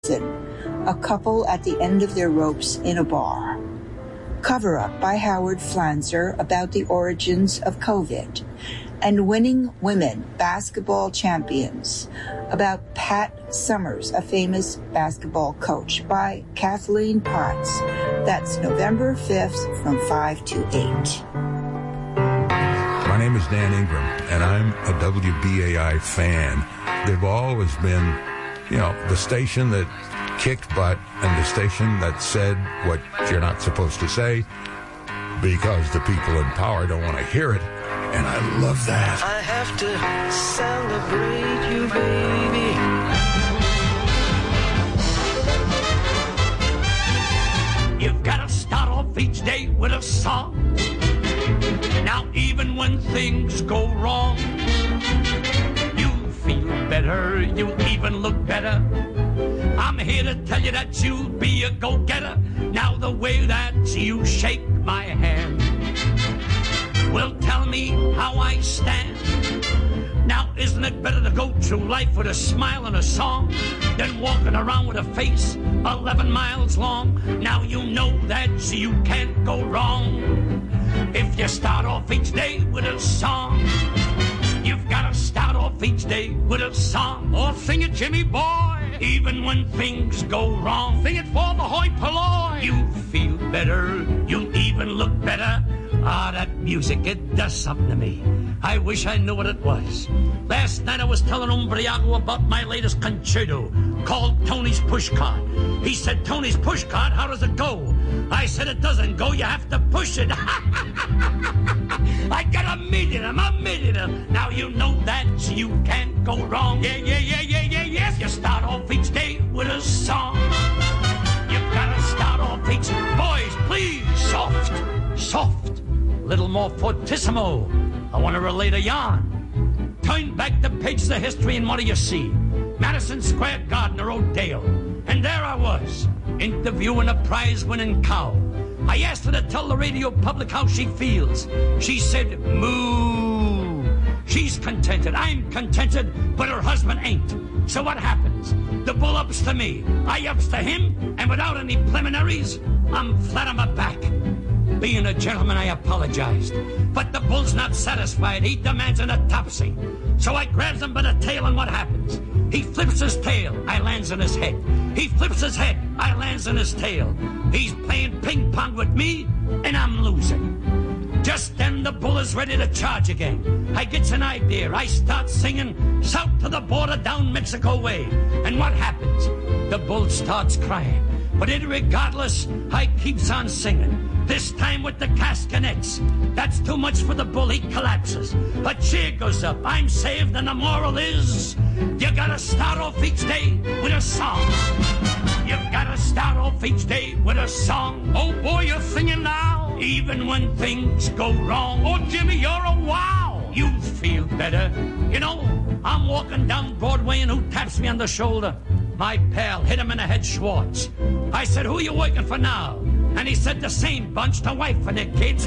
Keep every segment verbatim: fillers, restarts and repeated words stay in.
A couple at the end of their ropes in a bar. Cover Up by Howard Flanzer about the origins of COVID. And Winning Women Basketball Champions about Pat Summers, a famous basketball coach, by Kathleen Potts. That's November fifth from five to eight. My name is Dan Ingram, and I'm a W B A I fan. They've always been, you know, the station that kicked butt and the station that said what you're not supposed to say because the people in power don't want to hear it. And I love that. I have to celebrate you, baby. You've got to start off each day with a song. Now even when things go wrong, you feel better, you even look better. I'm here to tell you that you'll be a go-getter. Now the way that you shake my hand will tell me how I stand. Now isn't it better to go through life with a smile and a song than walking around with a face eleven miles long? Now you know that you can't go wrong if you start off each day with a song. You've got to start off each day with a song. Or sing it, Jimmy boy. Even when things go wrong, sing it for the hoi polloi. You feel better, you even look better. Ah, that music, it does something to me. I wish I knew what it was. Last night I was telling Umbriago about my latest concerto called Tony's Pushcart. He said, Tony's Pushcart, how does it go? I said, it doesn't go, you have to push it. I got a million, I'm a million. Now you know that you can't go wrong. Yeah, yeah, yeah, yeah, yeah, yes. You start off each day with a song. You've got to start off each... Boys, please, soft, soft. Little more fortissimo. I want to relate a yarn. Turn back the pages of history and what do you see? Madison Square Garden or Oakdale. And there I was, interviewing a prize-winning cow. I asked her to tell the radio public how she feels. She said, moo. She's contented, I'm contented, but her husband ain't. So what happens? The bull ups to me, I ups to him, and without any preliminaries, I'm flat on my back. Being a gentleman, I apologized. But the bull's not satisfied. He demands an autopsy. So I grabs him by the tail, and what happens? He flips his tail. I lands on his head. He flips his head. I lands on his tail. He's playing ping pong with me, and I'm losing. Just then, the bull is ready to charge again. I gets an idea. I start singing, south to the border, down Mexico way. And what happens? The bull starts crying. But irregardless, I keeps on singing. This time with the castanets. That's too much for the bull, he collapses. A cheer goes up, I'm saved, and the moral is, you gotta start off each day with a song. You've gotta start off each day with a song. Oh boy, you're singing now, even when things go wrong. Oh Jimmy, you're a wow. You feel better. You know, I'm walking down Broadway and who taps me on the shoulder? My pal, hit him in the head, Schwartz. I said, who are you working for now? And he said, the same bunch, the wife and the kids.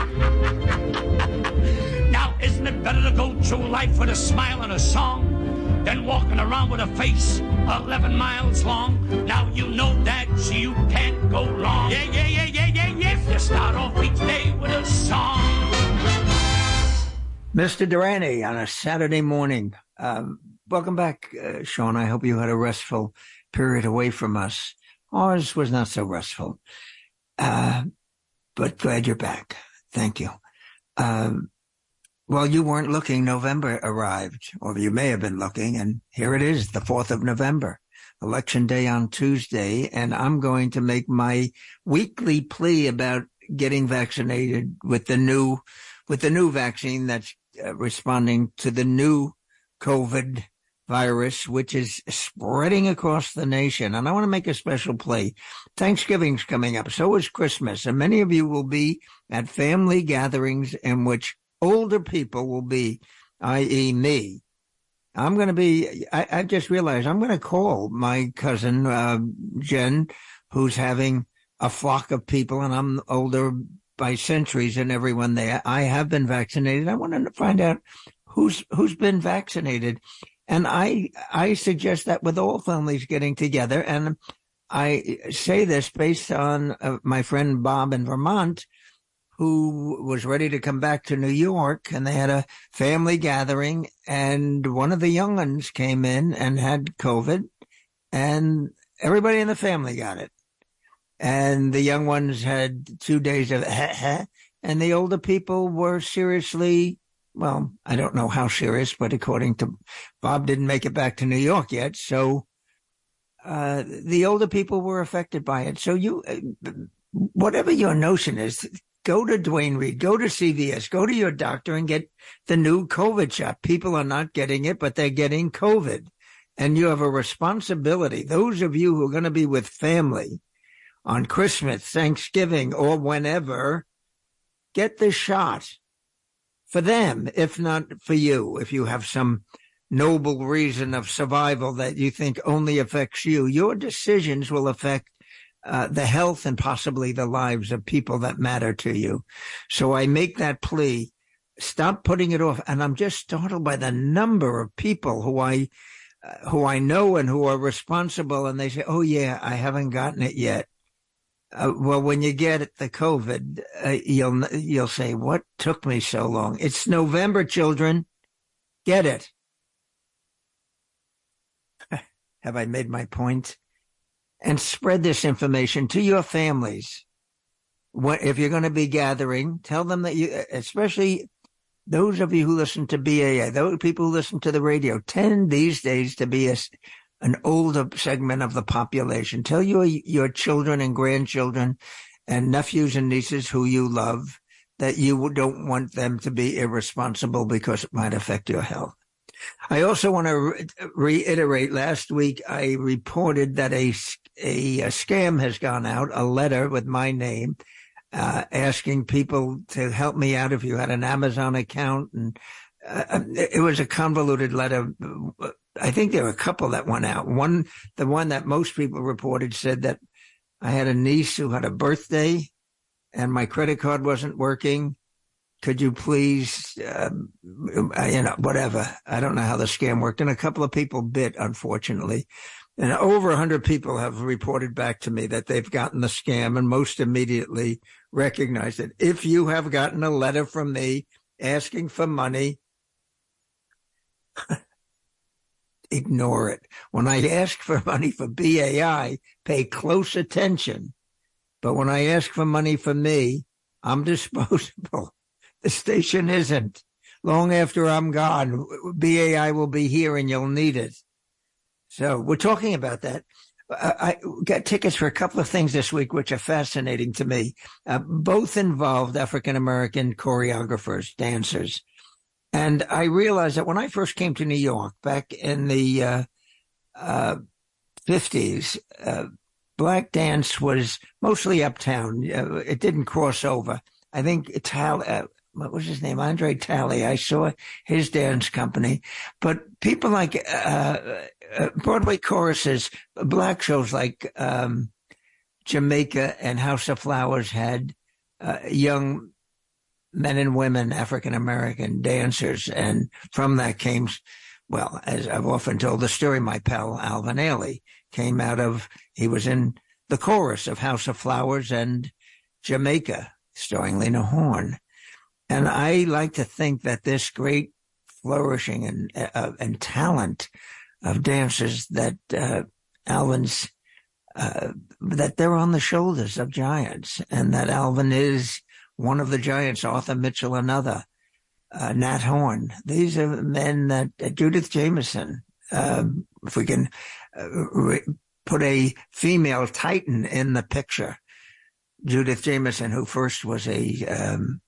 Now, isn't it better to go through life with a smile and a song than walking around with a face eleven miles long? Now, you know that you can't go wrong. Yeah, yeah, yeah, yeah, yeah, yes. You start off each day with a song. Mister Durante on a Saturday morning. Um, welcome back, uh, Sean. I hope you had a restful period away from us. Ours was not so restful. Uh, but glad you're back. Thank you. Um, well, you weren't looking. November arrived, or you may have been looking, and here it is, the fourth of November, Election Day on Tuesday, and I'm going to make my weekly plea about getting vaccinated with the new, with the new vaccine that's uh, responding to the new COVID virus, which is spreading across the nation. And I want to make a special plea. Thanksgiving's coming up. So is Christmas. And many of you will be at family gatherings in which older people will be, that is me. I'm going to be, I, I just realized I'm going to call my cousin, uh, Jen, who's having a flock of people, and I'm older by centuries than everyone there. I have been vaccinated. I want to find out who's, who's been vaccinated. And I, I suggest that with all families getting together. And I say this based on uh, my friend Bob in Vermont, who was ready to come back to New York, and they had a family gathering, and one of the young ones came in and had COVID, and everybody in the family got it. And the young ones had two days of heh heh, and the older people were seriously, well, I don't know how serious, but according to Bob, didn't make it back to New York yet. So uh, the older people were affected by it. So you, whatever your notion is, go to Duane Reade, go to C V S, go to your doctor and get the new COVID shot. People are not getting it, but they're getting COVID. And you have a responsibility. Those of you who are going to be with family on Christmas, Thanksgiving, or whenever, get the shot for them, if not for you. If you have some noble reason of survival that you think only affects you, your decisions will affect Uh, the health and possibly the lives of people that matter to you. So I make that plea. Stop putting it off. And I'm just startled by the number of people who I, uh, who I know and who are responsible. And they say, oh yeah, I haven't gotten it yet. Uh, well, when you get it, the COVID, uh, you'll, you'll say, what took me so long? It's November, children. Get it. Have I made my point? And spread this information to your families. What, if you're going to be gathering, tell them that you, especially those of you who listen to B A I, those people who listen to the radio, tend these days to be a, an older segment of the population. Tell your, your children and grandchildren and nephews and nieces who you love that you don't want them to be irresponsible because it might affect your health. I also want to re- reiterate, last week I reported that a, a, a scam has gone out, a letter with my name, uh, asking people to help me out if you had an Amazon account. And uh, it was a convoluted letter. I think there were a couple that went out. One, the one that most people reported said that I had a niece who had a birthday and my credit card wasn't working. Could you please, um, you know, whatever. I don't know how the scam worked. And a couple of people bit, unfortunately. And over one hundred people have reported back to me that they've gotten the scam, and most immediately recognized it. If you have gotten a letter from me asking for money, ignore it. When I ask for money for B A I, pay close attention. But when I ask for money for me, I'm disposable. The station isn't. Long after I'm gone, B A I will be here and you'll need it. So we're talking about that. I got tickets for a couple of things this week, which are fascinating to me. Uh, both involved African-American choreographers, dancers. And I realized that when I first came to New York back in the uh, uh, fifties, uh, black dance was mostly uptown. Uh, it didn't cross over. I think Ital- uh, what was his name? Andre Talley. I saw his dance company. But people like uh, uh, Broadway choruses, black shows like um, Jamaica and House of Flowers had uh, young men and women, African-American dancers. And from that came, well, as I've often told the story, my pal Alvin Ailey came out of, he was in the chorus of House of Flowers and Jamaica, starring Lena Horne. And I like to think that this great flourishing and uh, and talent of dancers that uh, Alvin's, uh, that they're on the shoulders of giants, and that Alvin is one of the giants, Arthur Mitchell another, uh, Nat Horne. These are men that, uh, Judith Jamison, uh, if we can uh, re- put a female titan in the picture, Judith Jamison, who first was a um,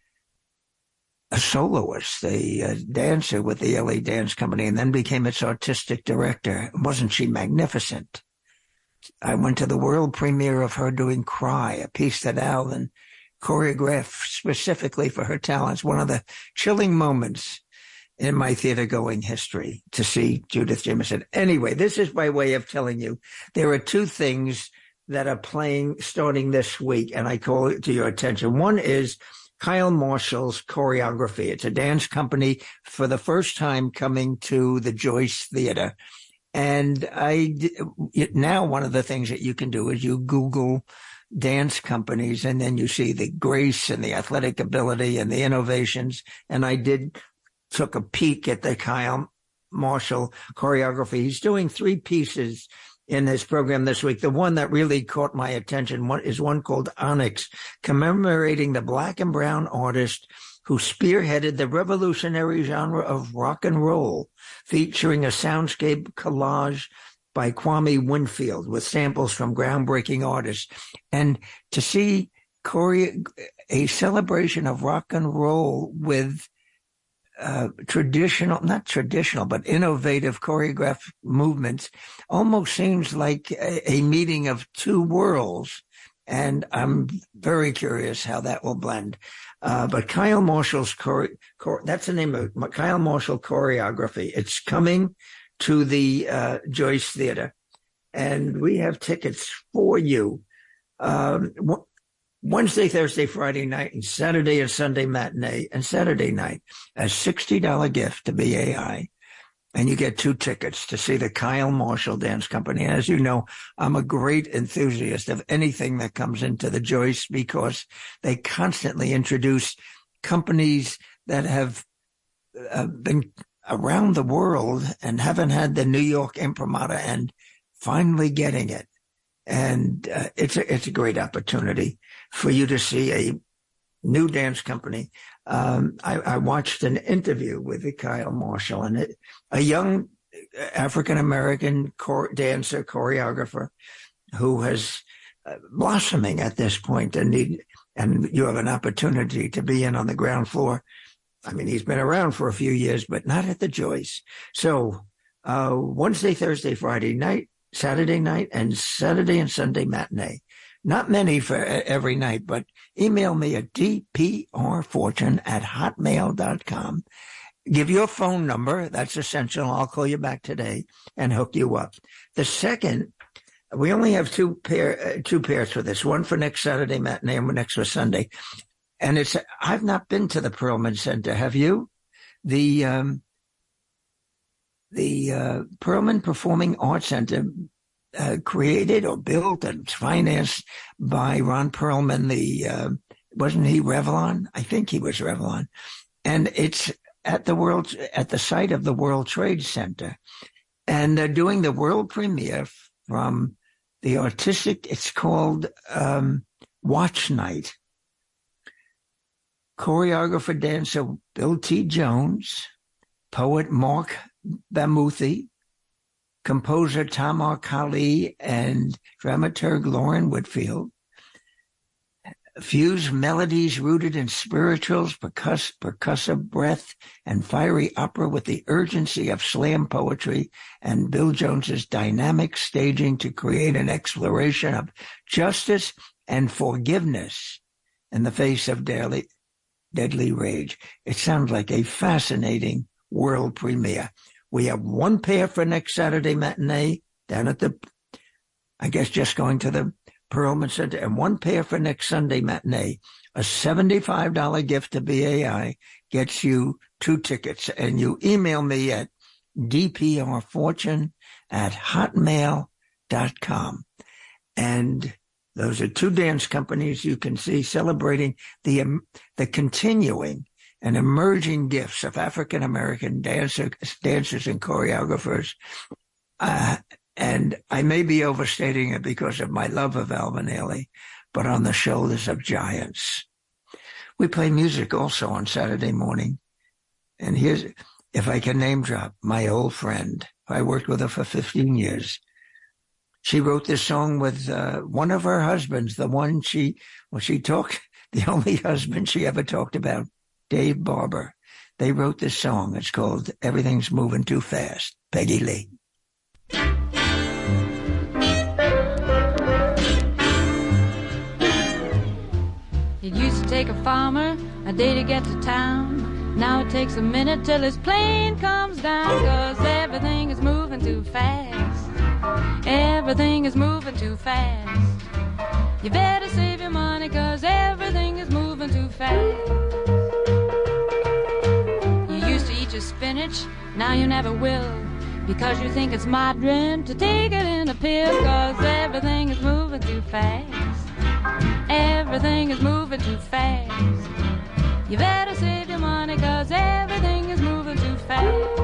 a soloist, a, a dancer with the L A Dance Company, and then became its artistic director. Wasn't she magnificent? I went to the world premiere of her doing Cry, a piece that Alvin choreographed specifically for her talents. One of the chilling moments in my theater-going history to see Judith Jamison. Anyway, this is my way of telling you there are two things that are playing starting this week, and I call it to your attention. One is Kyle Marshall's Choreography. It's a dance company for the first time coming to the Joyce Theater. And I, now one of the things that you can do is you Google dance companies, and then you see the grace and the athletic ability and the innovations. And I did took a peek at the Kyle Marshall Choreography. He's doing three pieces in his program this week. The one that really caught my attention one is one called Onyx, commemorating the black and brown artist who spearheaded the revolutionary genre of rock and roll, featuring a soundscape collage by Kwame Winfield with samples from groundbreaking artists. And to see chore- a celebration of rock and roll with uh, traditional, not traditional, but innovative choreographed movements almost seems like a, a meeting of two worlds. And I'm very curious how that will blend. Uh, but Kyle Marshall's, chore- chore- that's the name of it, Kyle Marshall Choreography. It's coming to the uh, Joyce Theater, and we have tickets for you. Um, Wednesday, Thursday, Friday night, and Saturday and Sunday matinee, and Saturday night, a sixty dollars gift to B A I. And you get two tickets to see the Kyle Marshall Dance Company. And as you know, I'm a great enthusiast of anything that comes into the Joyce because they constantly introduce companies that have uh, been around the world and haven't had the New York imprimatur and finally getting it. And uh, it's a, it's a great opportunity for you to see a new dance company. Um, I, I watched an interview with the Kyle Marshall, and it, a young African-American chor- dancer, choreographer who has uh, blossoming at this point, and he, and you have an opportunity to be in on the ground floor. I mean, he's been around for a few years, but not at the Joyce. So uh, Wednesday, Thursday, Friday night, Saturday night, and Saturday and Sunday matinee. Not many for every night, but email me at d p r fortune at hotmail dot com. Give your phone number. That's essential. I'll call you back today and hook you up. The second, we only have two pair, uh, two pairs for this. One for next Saturday matinee and one next for Sunday. And it's, I've not been to the Perlman Center. Have you? The, um, the, uh, Perlman Performing Arts Center, uh, created or built and financed by Ron Perlman. The, uh, wasn't he Revlon? I think he was Revlon. And it's at the world, at the site of the World Trade Center. And they're doing the world premiere from the artistic, it's called, um, Watch Night. Choreographer, dancer Bill T. Jones, poet Mark Bamuthi, composer Tamar Kali, and dramaturg Lauren Whitfield. Fuse melodies rooted in spirituals, percuss, percussive breath, and fiery opera with the urgency of slam poetry and Bill Jones's dynamic staging to create an exploration of justice and forgiveness in the face of daily deadly rage. It sounds like a fascinating world premiere. We have one pair for next Saturday matinee down at the, I guess just going to the Perlman Center, and one pair for next Sunday matinee. A seventy-five dollars gift to B A I gets you two tickets, and you email me at d p r fortune at hotmail dot com. And those are two dance companies you can see celebrating the um, the continuing and emerging gifts of African-American dancers, dancers and choreographers. Uh, and I may be overstating it because of my love of Alvin Ailey, but on the shoulders of giants. We play music also on Saturday morning. And here's, if I can name drop, my old friend. I worked with her for fifteen years. She wrote this song with uh, one of her husbands, the one she, well, she talked, the only husband she ever talked about, Dave Barber. They wrote this song. It's called Everything's Moving Too Fast. Peggy Lee. It used to take a farmer a day to get to town. Now it takes a minute till his plane comes down, 'cause everything is moving too fast. Everything is moving too fast. You better save your money, 'cause everything is moving too too fast. You used to eat your spinach, now you never will, because you think it's modern to take it in a pill, cause everything is moving too fast. Everything is moving too fast. You better save your money, cause everything is moving too fast.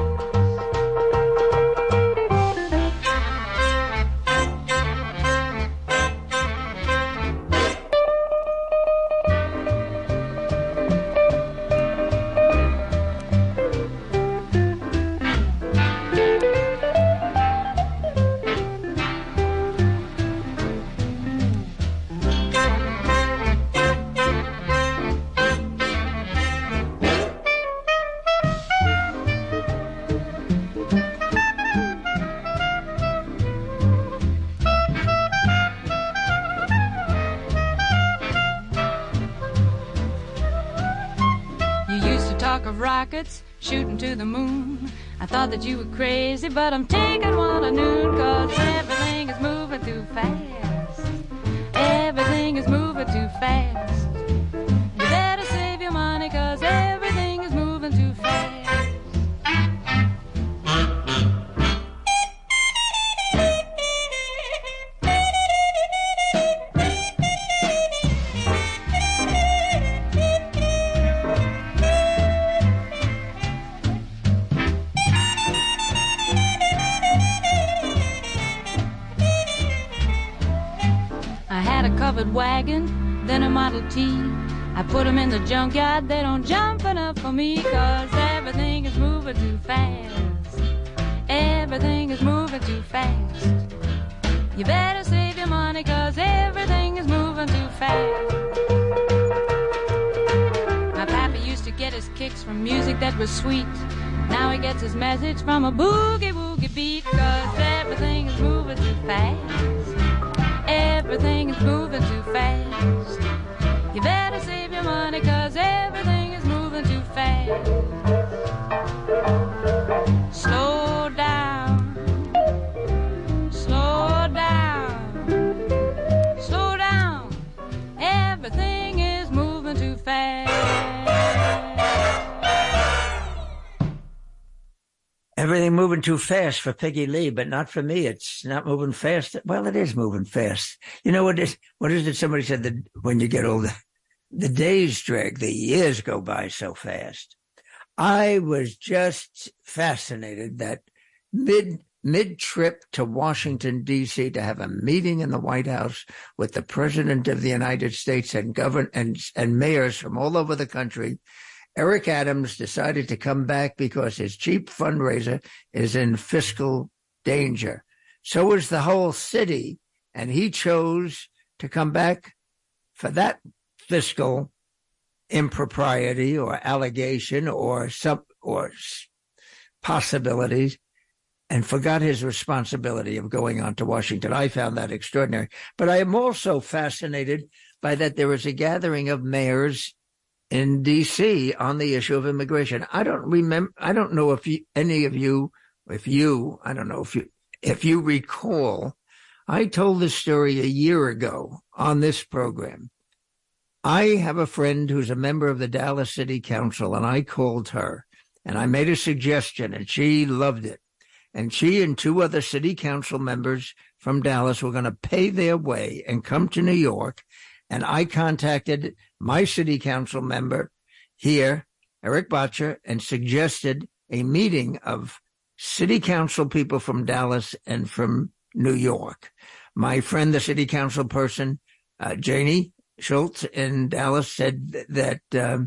Rockets shooting to the moon. I thought that you were crazy, but I'm taking one at noon, cause everything is moving too fast. Everything is moving too fast. You better save your money, cause everything is moving too fast. Covered wagon, then a Model T. I put them in the junkyard, they don't jump enough for me, cause everything is moving too fast. Everything is moving too fast. You better save your money, cause everything is moving too fast. My pappy used to get his kicks from music that was sweet. Now he gets his message from a boogie-woogie beat, cause everything is moving too fast. Everything is moving too fast. You better save your money, cause everything is moving too fast. Slow down. Slow down. Slow down. Everything is moving too fast. Everything moving too fast for Peggy Lee, but not for me. It's not moving fast. Well, it is moving fast. You know what is, what is it? Somebody said that when you get older, the days drag, the years go by so fast. I was just fascinated that mid, mid trip to Washington, D C to have a meeting in the White House with the President of the United States and govern and, and mayors from all over the country, Eric Adams decided to come back because his cheap fundraiser is in fiscal danger. So is the whole city, and he chose to come back for that fiscal impropriety or allegation or some or possibilities, and forgot his responsibility of going on to Washington. I found that extraordinary. But I am also fascinated by that there is a gathering of mayors in D C on the issue of immigration. I don't remember, I don't know if you, any of you, if you, I don't know if you, if you recall, I told this story a year ago on this program. I have a friend who's a member of the Dallas City Council, and I called her and I made a suggestion and she loved it. And she and two other city council members from Dallas were going to pay their way and come to New York. And I contacted my city council member here, Eric Botcher, and suggested a meeting of city council people from Dallas and from New York. My friend, the city council person, uh, Janie Schultz in Dallas, said that um,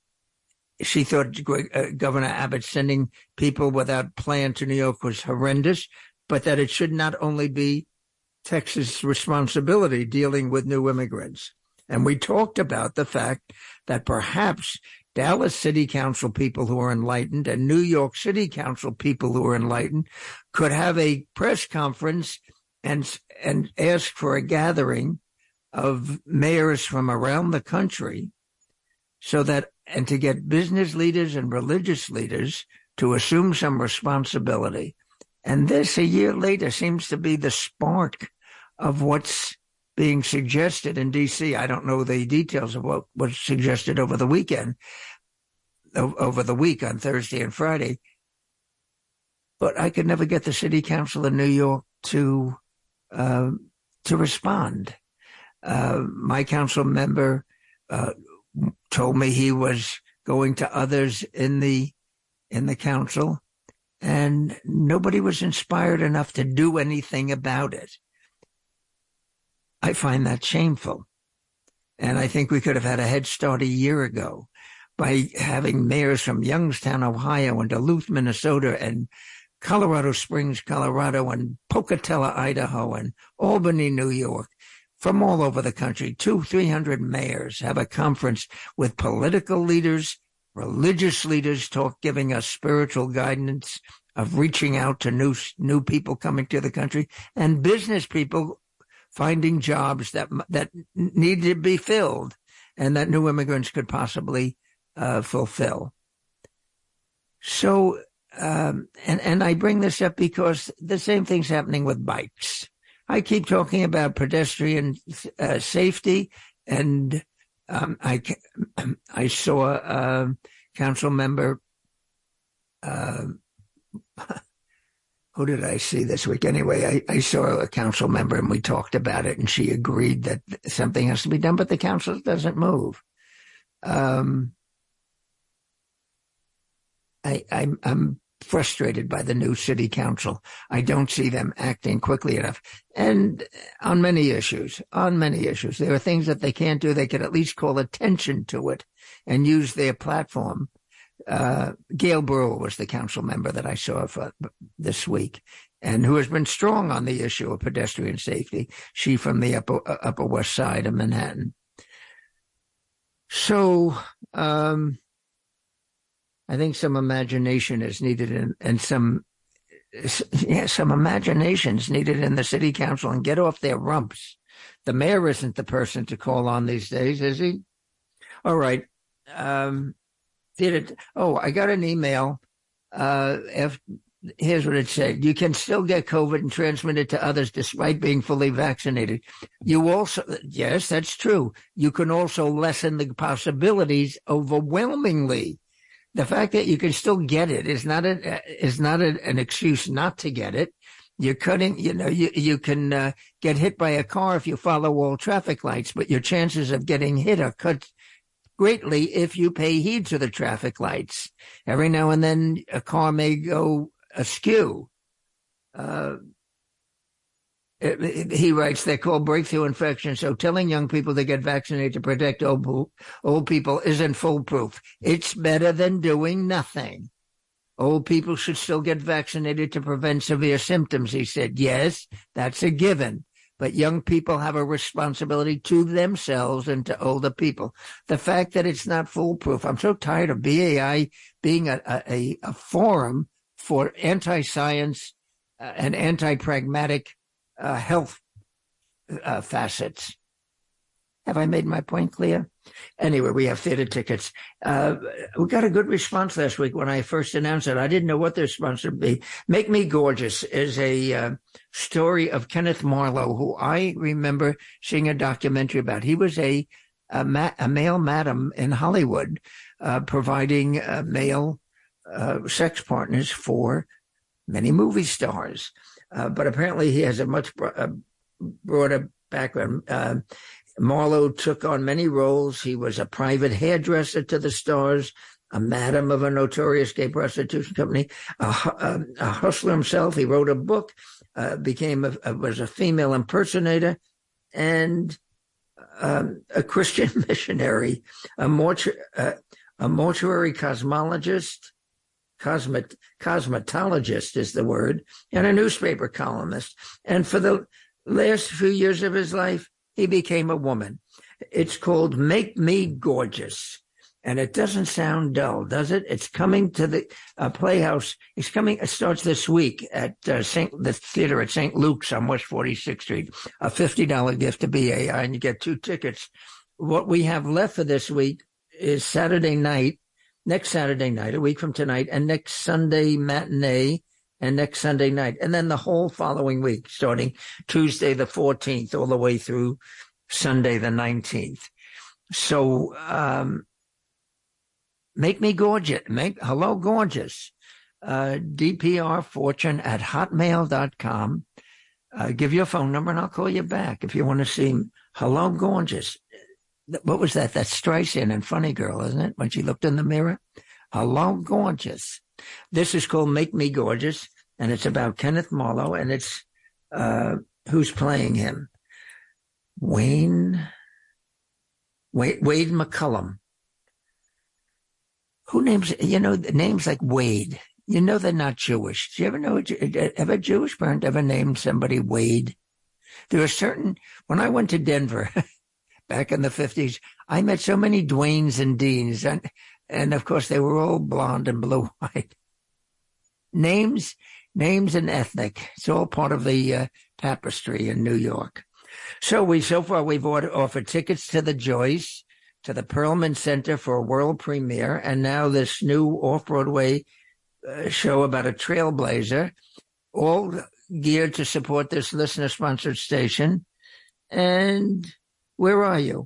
she thought uh, Governor Abbott sending people without plan to New York was horrendous, but that it should not only be Texas' responsibility dealing with new immigrants. And we talked about the fact that perhaps Dallas City Council people who are enlightened and New York City Council people who are enlightened could have a press conference and and ask for a gathering of mayors from around the country so that, and to get business leaders and religious leaders to assume some responsibility. And this, a year later, seems to be the spark of what's being suggested in D C. I don't know the details of what was suggested over the weekend, over the week on Thursday and Friday. But I could never get the city council in New York to uh, to respond. Uh, my council member uh, told me he was going to others in the in the council, and nobody was inspired enough to do anything about it. I find that shameful. And I think we could have had a head start a year ago by having mayors from Youngstown, Ohio, and Duluth, Minnesota, and Colorado Springs, Colorado, and Pocatello, Idaho, and Albany, New York, from all over the country. Two, three hundred mayors have a conference with political leaders, religious leaders, talk, giving us spiritual guidance of reaching out to new, new people coming to the country, and business people finding jobs that that need to be filled and that new immigrants could possibly uh, fulfill. So, um, and, and I bring this up because the same thing's happening with bikes. I keep talking about pedestrian uh, safety, and um, I, I saw a council member, uh, who did I see this week? Anyway, I, I saw a council member and we talked about it, and she agreed that something has to be done, but the council doesn't move. Um, I, I'm, I'm frustrated by the new city council. I don't see them acting quickly enough. And on many issues, on many issues, there are things that they can't do. They could at least call attention to it and use their platform. Uh, Gail Brewer was the council member that I saw for this week, and who has been strong on the issue of pedestrian safety. She from the upper, uh, upper west side of Manhattan. So, um, I think some imagination is needed, in, and some, yeah, some imagination is needed in the city council, and get off their rumps. The mayor isn't the person to call on these days, is he? All right. Um, Did it? Oh, I got an email. Uh, if, here's what it said. You can still get COVID and transmit it to others despite being fully vaccinated. You also, yes, that's true. You can also lessen the possibilities overwhelmingly. The fact that you can still get it is not a, is not a, an excuse not to get it. You're cutting, you know, you, you can uh, get hit by a car if you follow all traffic lights, but your chances of getting hit are cut greatly if you pay heed to the traffic lights. Every now and then a car may go askew. Uh, it, it, he writes, they're called breakthrough infections, so telling young people to get vaccinated to protect old, old people isn't foolproof. It's better than doing nothing. Old people should still get vaccinated to prevent severe symptoms, he said. Yes, that's a given. But young people have a responsibility to themselves and to older people. The fact that it's not foolproof. I'm so tired of B A I being a, a, a forum for anti-science uh, and anti-pragmatic uh, health uh, facets. Have I made my point clear? Anyway, we have theater tickets. Uh, we got a good response last week when I first announced it. I didn't know what the response would be. Make Me Gorgeous is a uh, story of Kenneth Marlowe, who I remember seeing a documentary about. He was a a, ma- a male madam in Hollywood, uh, providing uh, male uh, sex partners for many movie stars. Uh, but apparently he has a much bro- uh, broader background. Uh, Marlowe took on many roles. He was a private hairdresser to the stars, a madam of a notorious gay prostitution company, a, a, a hustler himself. He wrote a book, uh, became a, a, was a female impersonator, and um, a Christian missionary, a, mortu- uh, a mortuary cosmologist, cosmet- cosmetologist is the word, and a newspaper columnist. And for the last few years of his life, he became a woman. It's called Make Me Gorgeous. And it doesn't sound dull, does it? It's coming to the uh, Playhouse. It's coming, it starts this week at uh, Saint the theater at Saint Luke's on West forty-sixth Street. A fifty dollars gift to B A I, and you get two tickets. What we have left for this week is Saturday night, next Saturday night, a week from tonight, and next Sunday matinee and next Sunday night. And then the whole following week, starting Tuesday the fourteenth all the way through Sunday the nineteenth. So um, make me gorgeous. Make hello gorgeous. Uh, D P R Fortune at hotmail dot com. Uh, give your phone number and I'll call you back if you want to see hello gorgeous. What was that? That's Streisand and Funny Girl, isn't it? When she looked in the mirror. Hello gorgeous. This is called Make Me Gorgeous, and it's about Kenneth Marlowe, and it's uh, who's playing him? Wayne Wade, Wade McCullum. Who names, you know, names like Wade? You know they're not Jewish. Do you ever know, ever a Jewish parent ever named somebody Wade? There are certain, when I went to Denver back in the fifties, I met so many Dwaynes and Deans, and, and of course they were all blonde and blue-eyed. Names, names and ethnic. It's all part of the uh, tapestry in New York. So we, so far we've ordered, offered tickets to the Joyce, to the Perlman Center for a world premiere, and now this new off-Broadway uh, show about a trailblazer, all geared to support this listener-sponsored station. And where are you?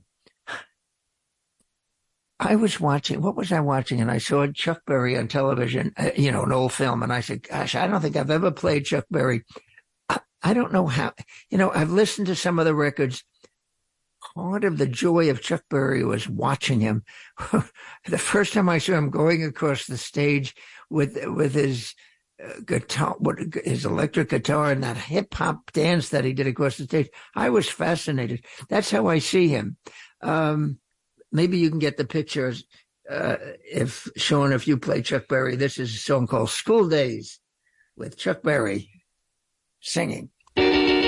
I was watching, what was I watching? And I saw Chuck Berry on television, uh, you know, an old film. And I said, gosh, I don't think I've ever played Chuck Berry. I, I don't know how, you know, I've listened to some of the records. Part of the joy of Chuck Berry was watching him. The first time I saw him going across the stage with, with his uh, guitar, what, his electric guitar and that hip hop dance that he did across the stage, I was fascinated. That's how I see him. Um, Maybe you can get the pictures. Uh, if Sean, if you play Chuck Berry, this is a song called School Days with Chuck Berry singing. Up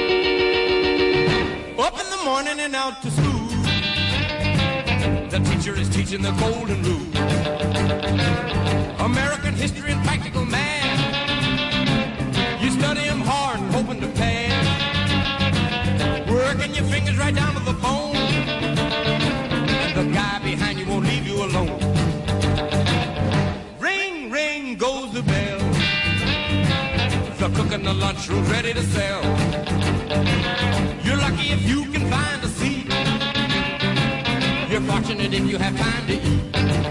in the morning and out to school. The teacher is teaching the golden rule. American history and practical math. You study them hard, hoping to pass. Working your fingers right down to the bone. The guy behind you won't leave you alone. Ring, ring goes the bell. The cook in the lunchroom's ready to sell. You're lucky if you can find a seat. You're fortunate if you have time to eat.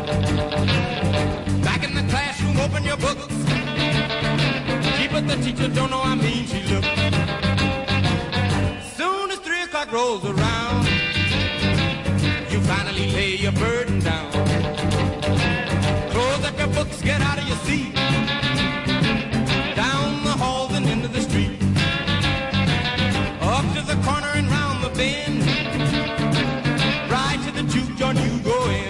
Back in the classroom, open your books. Gee, but the teacher don't know how mean she looks. Soon as three o'clock rolls around, you finally lay your burden down. Close up your books, get out of your seat. Down the halls and into the street. Up to the corner and round the bend. Right to the juke joint you go in.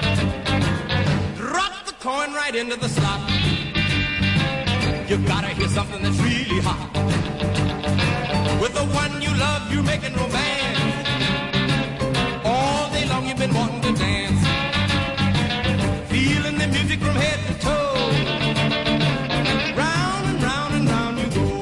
Drop the coin right into the slot. You gotta hear something that's really hot. With the one you love, you're making romance. Long you've been wanting to dance, feeling the music from head to toe. Round and round and round you go.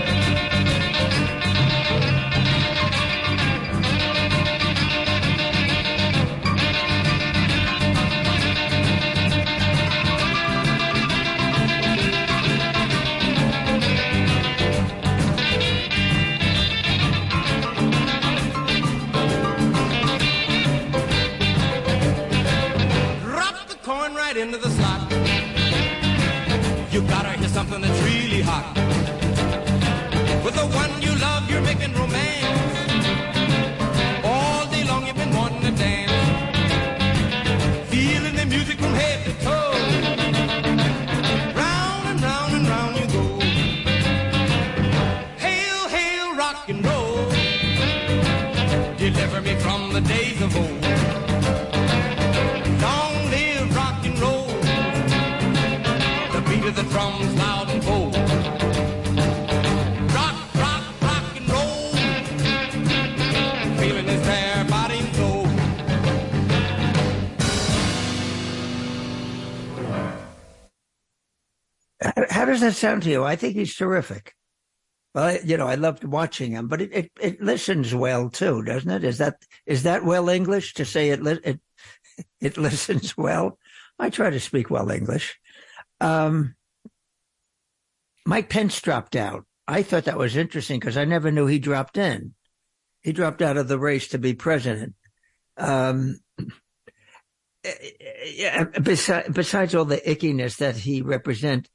Into the slot. You gotta hear something that's really hot. With the one you love, you're making romance. All day long you've been wanting to dance, feeling the music from head to toe. Round and round and round you go. Hail, hail, rock and roll. Deliver me from the days of old. The drums loud and bold. Rock, rock, rock and roll. Feeling his bare body and soul. How does that sound to you? I think he's terrific. Well, you know, I loved watching him, but it, it, it listens well too, doesn't it? Is that is that well English to say it it it listens well? I try to speak well English. Um, Mike Pence dropped out. I thought that was interesting because I never knew he dropped in. He dropped out of the race to be president. Um, besides, besides all the ickiness that he represents,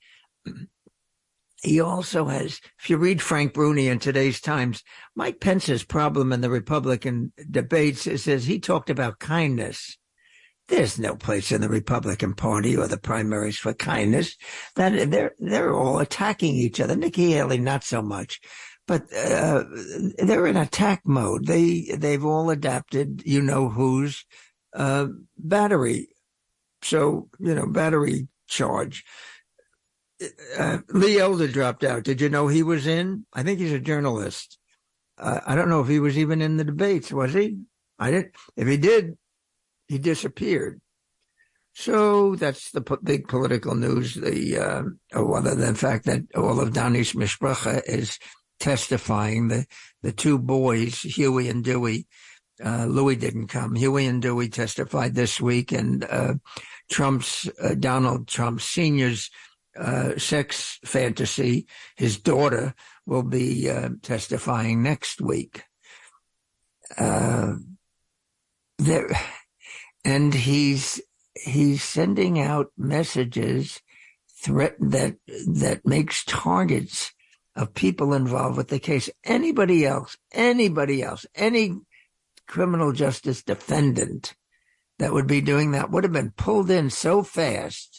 he also has, if you read Frank Bruni in today's Times, Mike Pence's problem in the Republican debates is, is he talked about kindness. There's no place in the Republican Party or the primaries for kindness. That they're they're all attacking each other. Nikki Haley, not so much, but uh, they're in attack mode. They they've all adapted, you know whose uh, battery. So you know battery charge. Uh, Lee Elder dropped out. Did you know he was in? I think he's a journalist. Uh, I don't know if he was even in the debates. Was he? I didn't. If he did, he disappeared. So that's the po- big political news. The uh, oh, other than the fact that all of Dani's Mishpacha is testifying. The the two boys, Huey and Dewey. Uh, Louis didn't come. Huey and Dewey testified this week, and uh, Trump's uh, Donald Trump Senior's uh, sex fantasy, his daughter, will be uh, testifying next week. Uh, there, and he's he's sending out messages threat that that makes targets of people involved with the case. Anybody else, anybody else, any criminal justice defendant that would be doing that would have been pulled in so fast.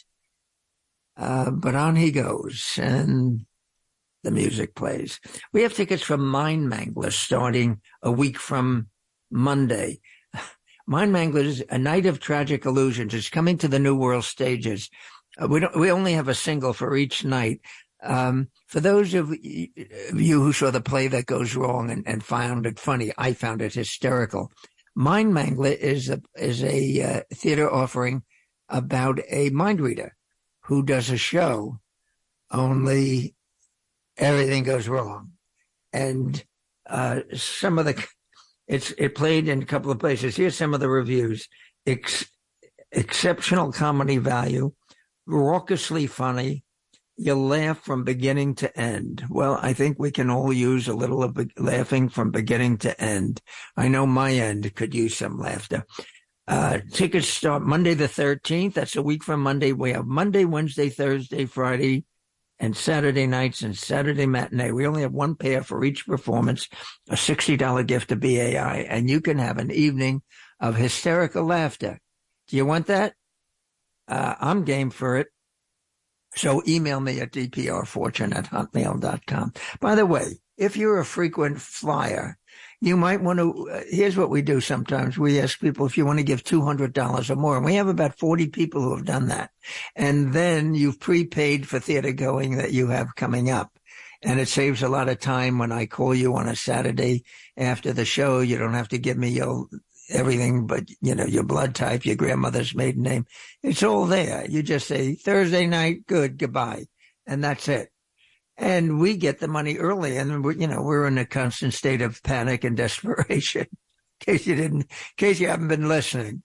Uh, but on he goes, and the music plays. We have tickets for Mind Manglers starting a week from Monday. Mind Manglers, A Night of Tragic Illusions, is coming to the New World Stages. Uh, we don't. We only have a single for each night. Um, for those of you who saw the play That Goes Wrong and, and found it funny, I found it hysterical. Mind Mangler is a, is a uh, theater offering about a mind reader who does a show, only everything goes wrong. And uh, some of the, it's it played in a couple of places. Here's some of the reviews. Ex, exceptional comedy value, raucously funny. You'll laugh from beginning to end. Well, I think we can all use a little of laughing from beginning to end. I know my end could use some laughter. Uh, tickets start Monday the thirteenth. That's a week from Monday. We have Monday, Wednesday, Thursday, Friday, and Saturday nights and Saturday matinee. We only have one pair for each performance, a sixty dollars gift to B A I, and you can have an evening of hysterical laughter. Do you want that? Uh, I'm game for it. So email me at d p r fortune at hotmail dot com. By the way, if you're a frequent flyer, you might want to, uh, here's what we do sometimes. We ask people if you want to give two hundred dollars or more. And we have about forty people who have done that. And then you've prepaid for theater going that you have coming up. And it saves a lot of time when I call you on a Saturday after the show. You don't have to give me your everything but, you know, your blood type, your grandmother's maiden name. It's all there. You just say, Thursday night, good, goodbye. And that's it. And we get the money early. And, we're, you know, we're in a constant state of panic and desperation, in case you didn't, in case you haven't been listening.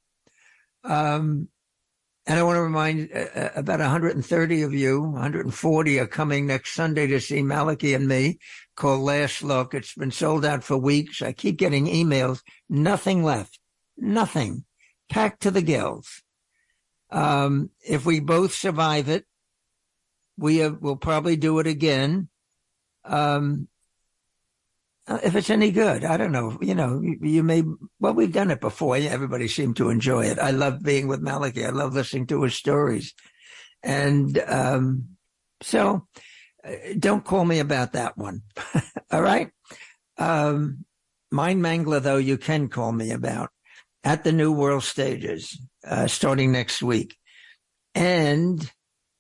Um, and I want to remind uh, about one hundred thirty of you, one hundred forty are coming next Sunday to see Malachi and me, called Last Look. It's been sold out for weeks. I keep getting emails. Nothing left. Nothing. Packed to the gills. Um, if we both survive it, we have, we'll probably do it again. Um, if it's any good, I don't know. You know, you, you may, well, we've done it before. Everybody seemed to enjoy it. I love being with Malachi. I love listening to his stories. And, um, so uh, don't call me about that one. All right. Um, Mind Mangler, though, you can call me about at the New World Stages, uh, starting next week. And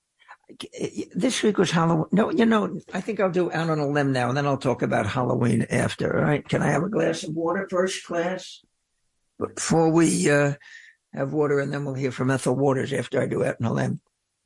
this week was Halloween. No, you know, I think I'll do Out on a Limb now, and then I'll talk about Halloween after. All right. Can I have a glass of water first, class? Before we uh, have water, and then we'll hear from Ethel Waters after I do Out on a Limb.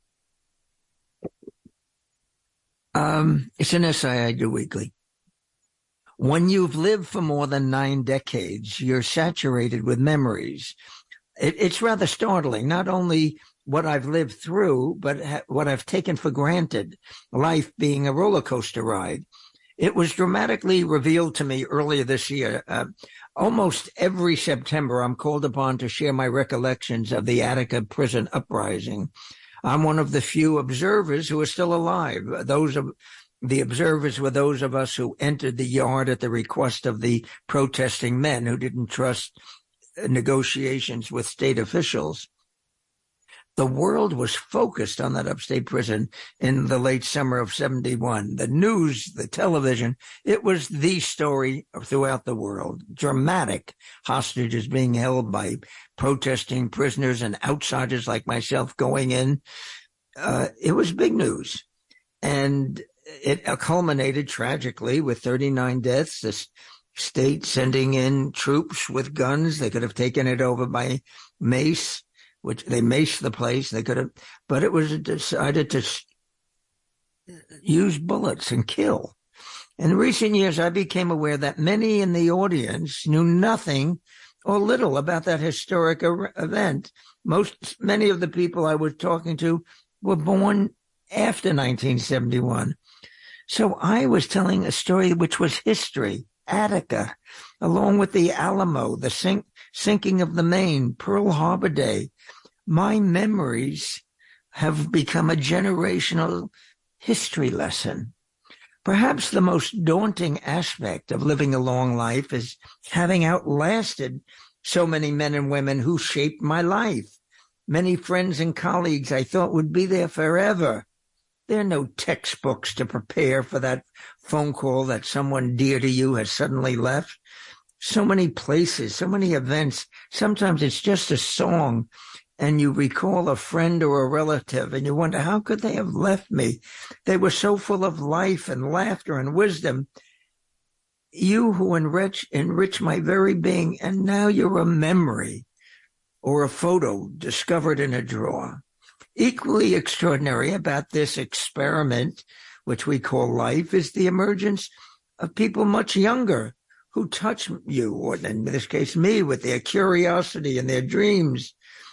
Um, it's an essay I do weekly. When you've lived for more than nine decades, you're saturated with memories. It, it's rather startling. Not only what I've lived through, but ha- what I've taken for granted, life being a roller coaster ride. It was dramatically revealed to me earlier this year. Uh, almost every September, I'm called upon to share my recollections of the Attica prison uprising. I'm one of the few observers who are still alive. Those of the observers were those of us who entered the yard at the request of the protesting men who didn't trust negotiations with state officials. The world was focused on that upstate prison in the late summer of seventy-one. The news, the television, it was the story throughout the world. Dramatic hostages being held by protesting prisoners and outsiders like myself going in. Uh, it was big news. And it culminated tragically with thirty-nine deaths. The state sending in troops with guns. They could have taken it over by mace, which they maced the place. They could have, but it was decided to use bullets and kill. In recent years, I became aware that many in the audience knew nothing or little about that historic event. Most, many of the people I was talking to were born after nineteen seventy-one. So I was telling a story which was history, Attica, along with the Alamo, the sink, sinking of the Maine, Pearl Harbor Day. My memories have become a generational history lesson. Perhaps the most daunting aspect of living a long life is having outlasted so many men and women who shaped my life. Many friends and colleagues I thought would be there forever. There are no textbooks to prepare for that phone call that someone dear to you has suddenly left. So many places, so many events. Sometimes it's just a song and you recall a friend or a relative and you wonder, how could they have left me? They were so full of life and laughter and wisdom. You who enrich, enrich my very being, and now you're a memory or a photo discovered in a drawer. Equally extraordinary about this experiment, which we call life, is the emergence of people much younger who touch you, or in this case me, with their curiosity and their dreams.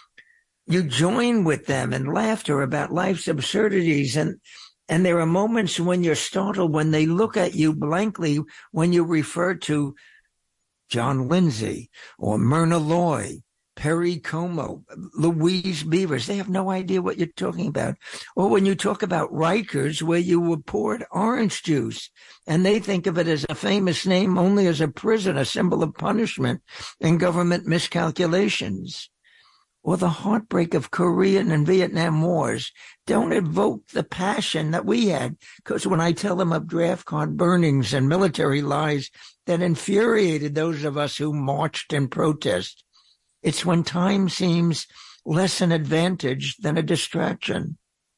You join with them in laughter about life's absurdities, and and there are moments when you're startled when they look at you blankly when you refer to John Lindsay or Myrna Loy, Perry Como, Louise Beavers. They have no idea what you're talking about. Or when you talk about Rikers, where you were poured orange juice, and they think of it as a famous name only as a prison, a symbol of punishment and government miscalculations. Or the heartbreak of Korean and Vietnam wars don't evoke the passion that we had. Because when I tell them of draft card burnings and military lies that infuriated those of us who marched in protest, it's when time seems less an advantage than a distraction.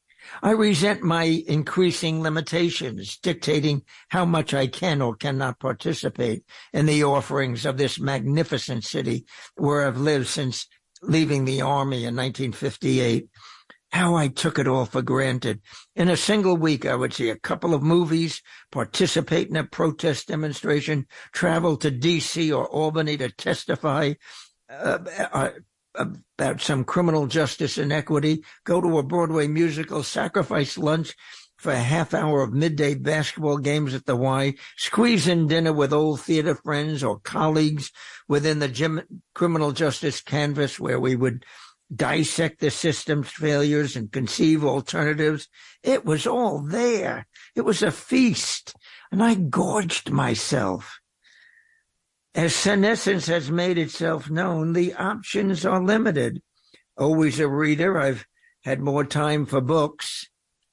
I resent my increasing limitations, dictating how much I can or cannot participate in the offerings of this magnificent city where I've lived since leaving the Army in nineteen fifty-eight. How I took it all for granted. In a single week, I would see a couple of movies, participate in a protest demonstration, travel to D C or Albany to testify Uh, uh, about some criminal justice inequity, go to a Broadway musical, sacrifice lunch for a half hour of midday basketball games at the Y, squeeze in dinner with old theater friends or colleagues within the gym, criminal justice canvas where we would dissect the system's failures and conceive alternatives. It was all there. It was a feast, and I gorged myself. As senescence has made itself known, the options are limited. Always a reader, I've had more time for books.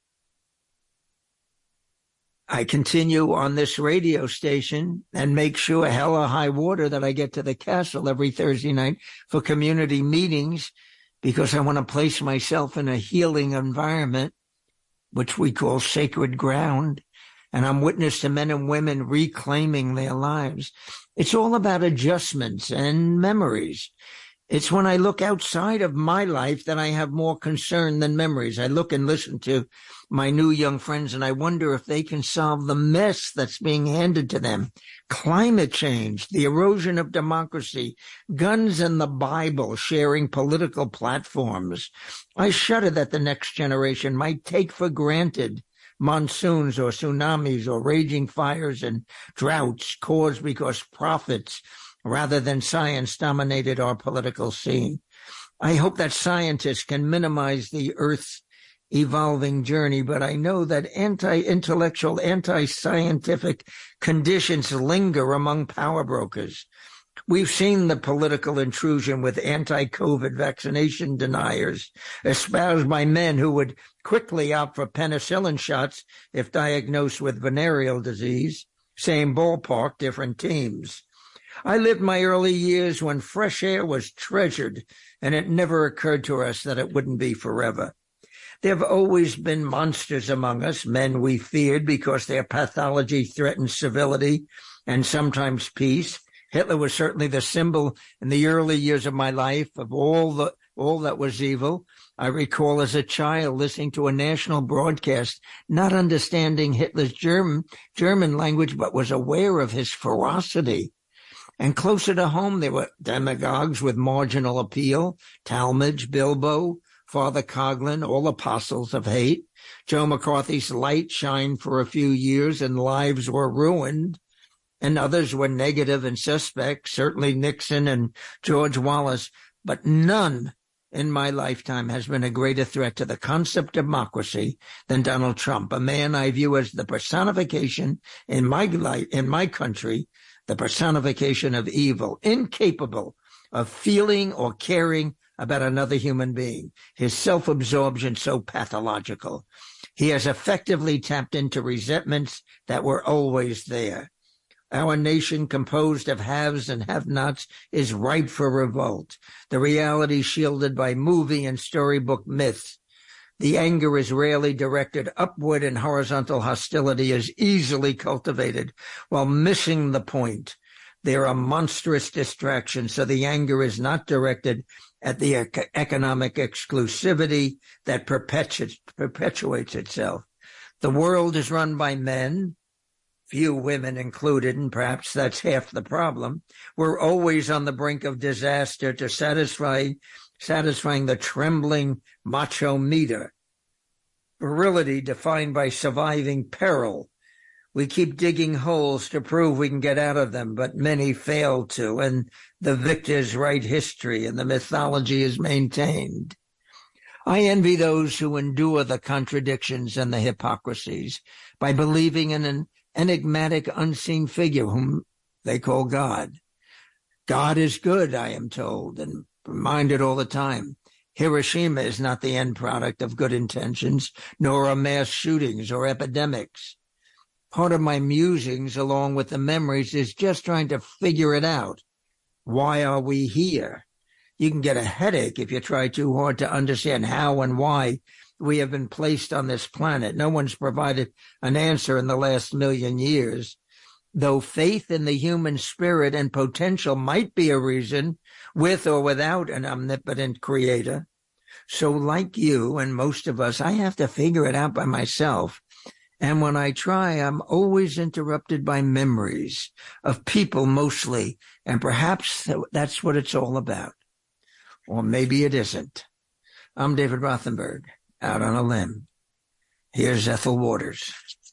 I continue on this radio station and make sure, hell or high water, that I get to the castle every Thursday night for community meetings because I want to place myself in a healing environment, which we call sacred ground. And I'm witness to men and women reclaiming their lives. It's all about adjustments and memories. It's when I look outside of my life that I have more concern than memories. I look and listen to my new young friends, and I wonder if they can solve the mess that's being handed to them. Climate change, the erosion of democracy, guns and the Bible sharing political platforms. I shudder that the next generation might take for granted monsoons or tsunamis or raging fires and droughts caused because profits rather than science dominated our political scene. I hope that scientists can minimize the Earth's evolving journey, but I know that anti-intellectual, anti-scientific conditions linger among power brokers. We've seen the political intrusion with anti-COVID vaccination deniers espoused by men who would quickly opt for penicillin shots if diagnosed with venereal disease. Same ballpark, different teams. I lived my early years when fresh air was treasured, and it never occurred to us that it wouldn't be forever. There have always been monsters among us, men we feared because their pathology threatened civility and sometimes peace. Hitler was certainly the symbol in the early years of my life of all the all that was evil. I recall as a child listening to a national broadcast, not understanding Hitler's German, German language, but was aware of his ferocity. And closer to home, there were demagogues with marginal appeal, Talmage, Bilbo, Father Coughlin, all apostles of hate. Joe McCarthy's light shined for a few years and lives were ruined, and others were negative and suspect, certainly Nixon and George Wallace, but none in my lifetime has been a greater threat to the concept of democracy than Donald Trump, a man I view as the personification in my life, in my country, the personification of evil, incapable of feeling or caring about another human being, his self-absorption so pathological. He has effectively tapped into resentments that were always there. Our nation, composed of haves and have-nots, is ripe for revolt. The reality shielded by movie and storybook myths. The anger is rarely directed upward, and horizontal hostility is easily cultivated while missing the point. There are monstrous distractions, so the anger is not directed at the ec- economic exclusivity that perpetuates, perpetuates itself. The world is run by men, few women included, and perhaps that's half the problem. We're always on the brink of disaster to satisfy satisfying the trembling macho meter. Virility defined by surviving peril. We keep digging holes to prove we can get out of them, but many fail to, and the victors write history, and the mythology is maintained. I envy those who endure the contradictions and the hypocrisies by believing in an enigmatic, unseen figure whom they call God. God is good, I am told, and reminded all the time. Hiroshima is not the end product of good intentions, nor are mass shootings or epidemics. Part of my musings, along with the memories, is just trying to figure it out. Why are we here? You can get a headache if you try too hard to understand how and why we have been placed on this planet. No one's provided an answer in the last million years. Though faith in the human spirit and potential might be a reason, with or without an omnipotent creator. So like you and most of us, I have to figure it out by myself. And when I try, I'm always interrupted by memories of people mostly, and perhaps that's what it's all about. Or maybe it isn't. I'm David Rothenberg, out on a limb. Here's Ethel Waters.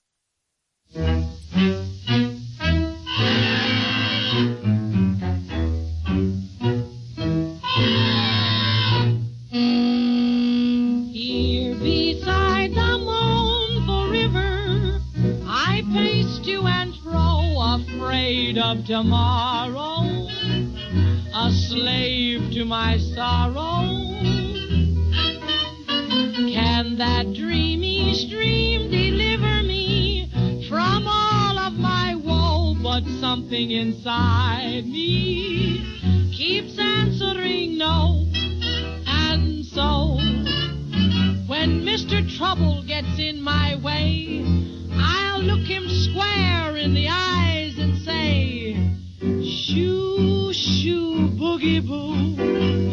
Here beside the mournful river, I paced to and fro, afraid of tomorrow, a slave to my sorrow. Can that dreamy stream deliver me from all of my woe? But something inside me keeps answering no. And so, when Mister Trouble gets in my way, I'll look him square in the eyes and say, shoo, shoo, boogie boo.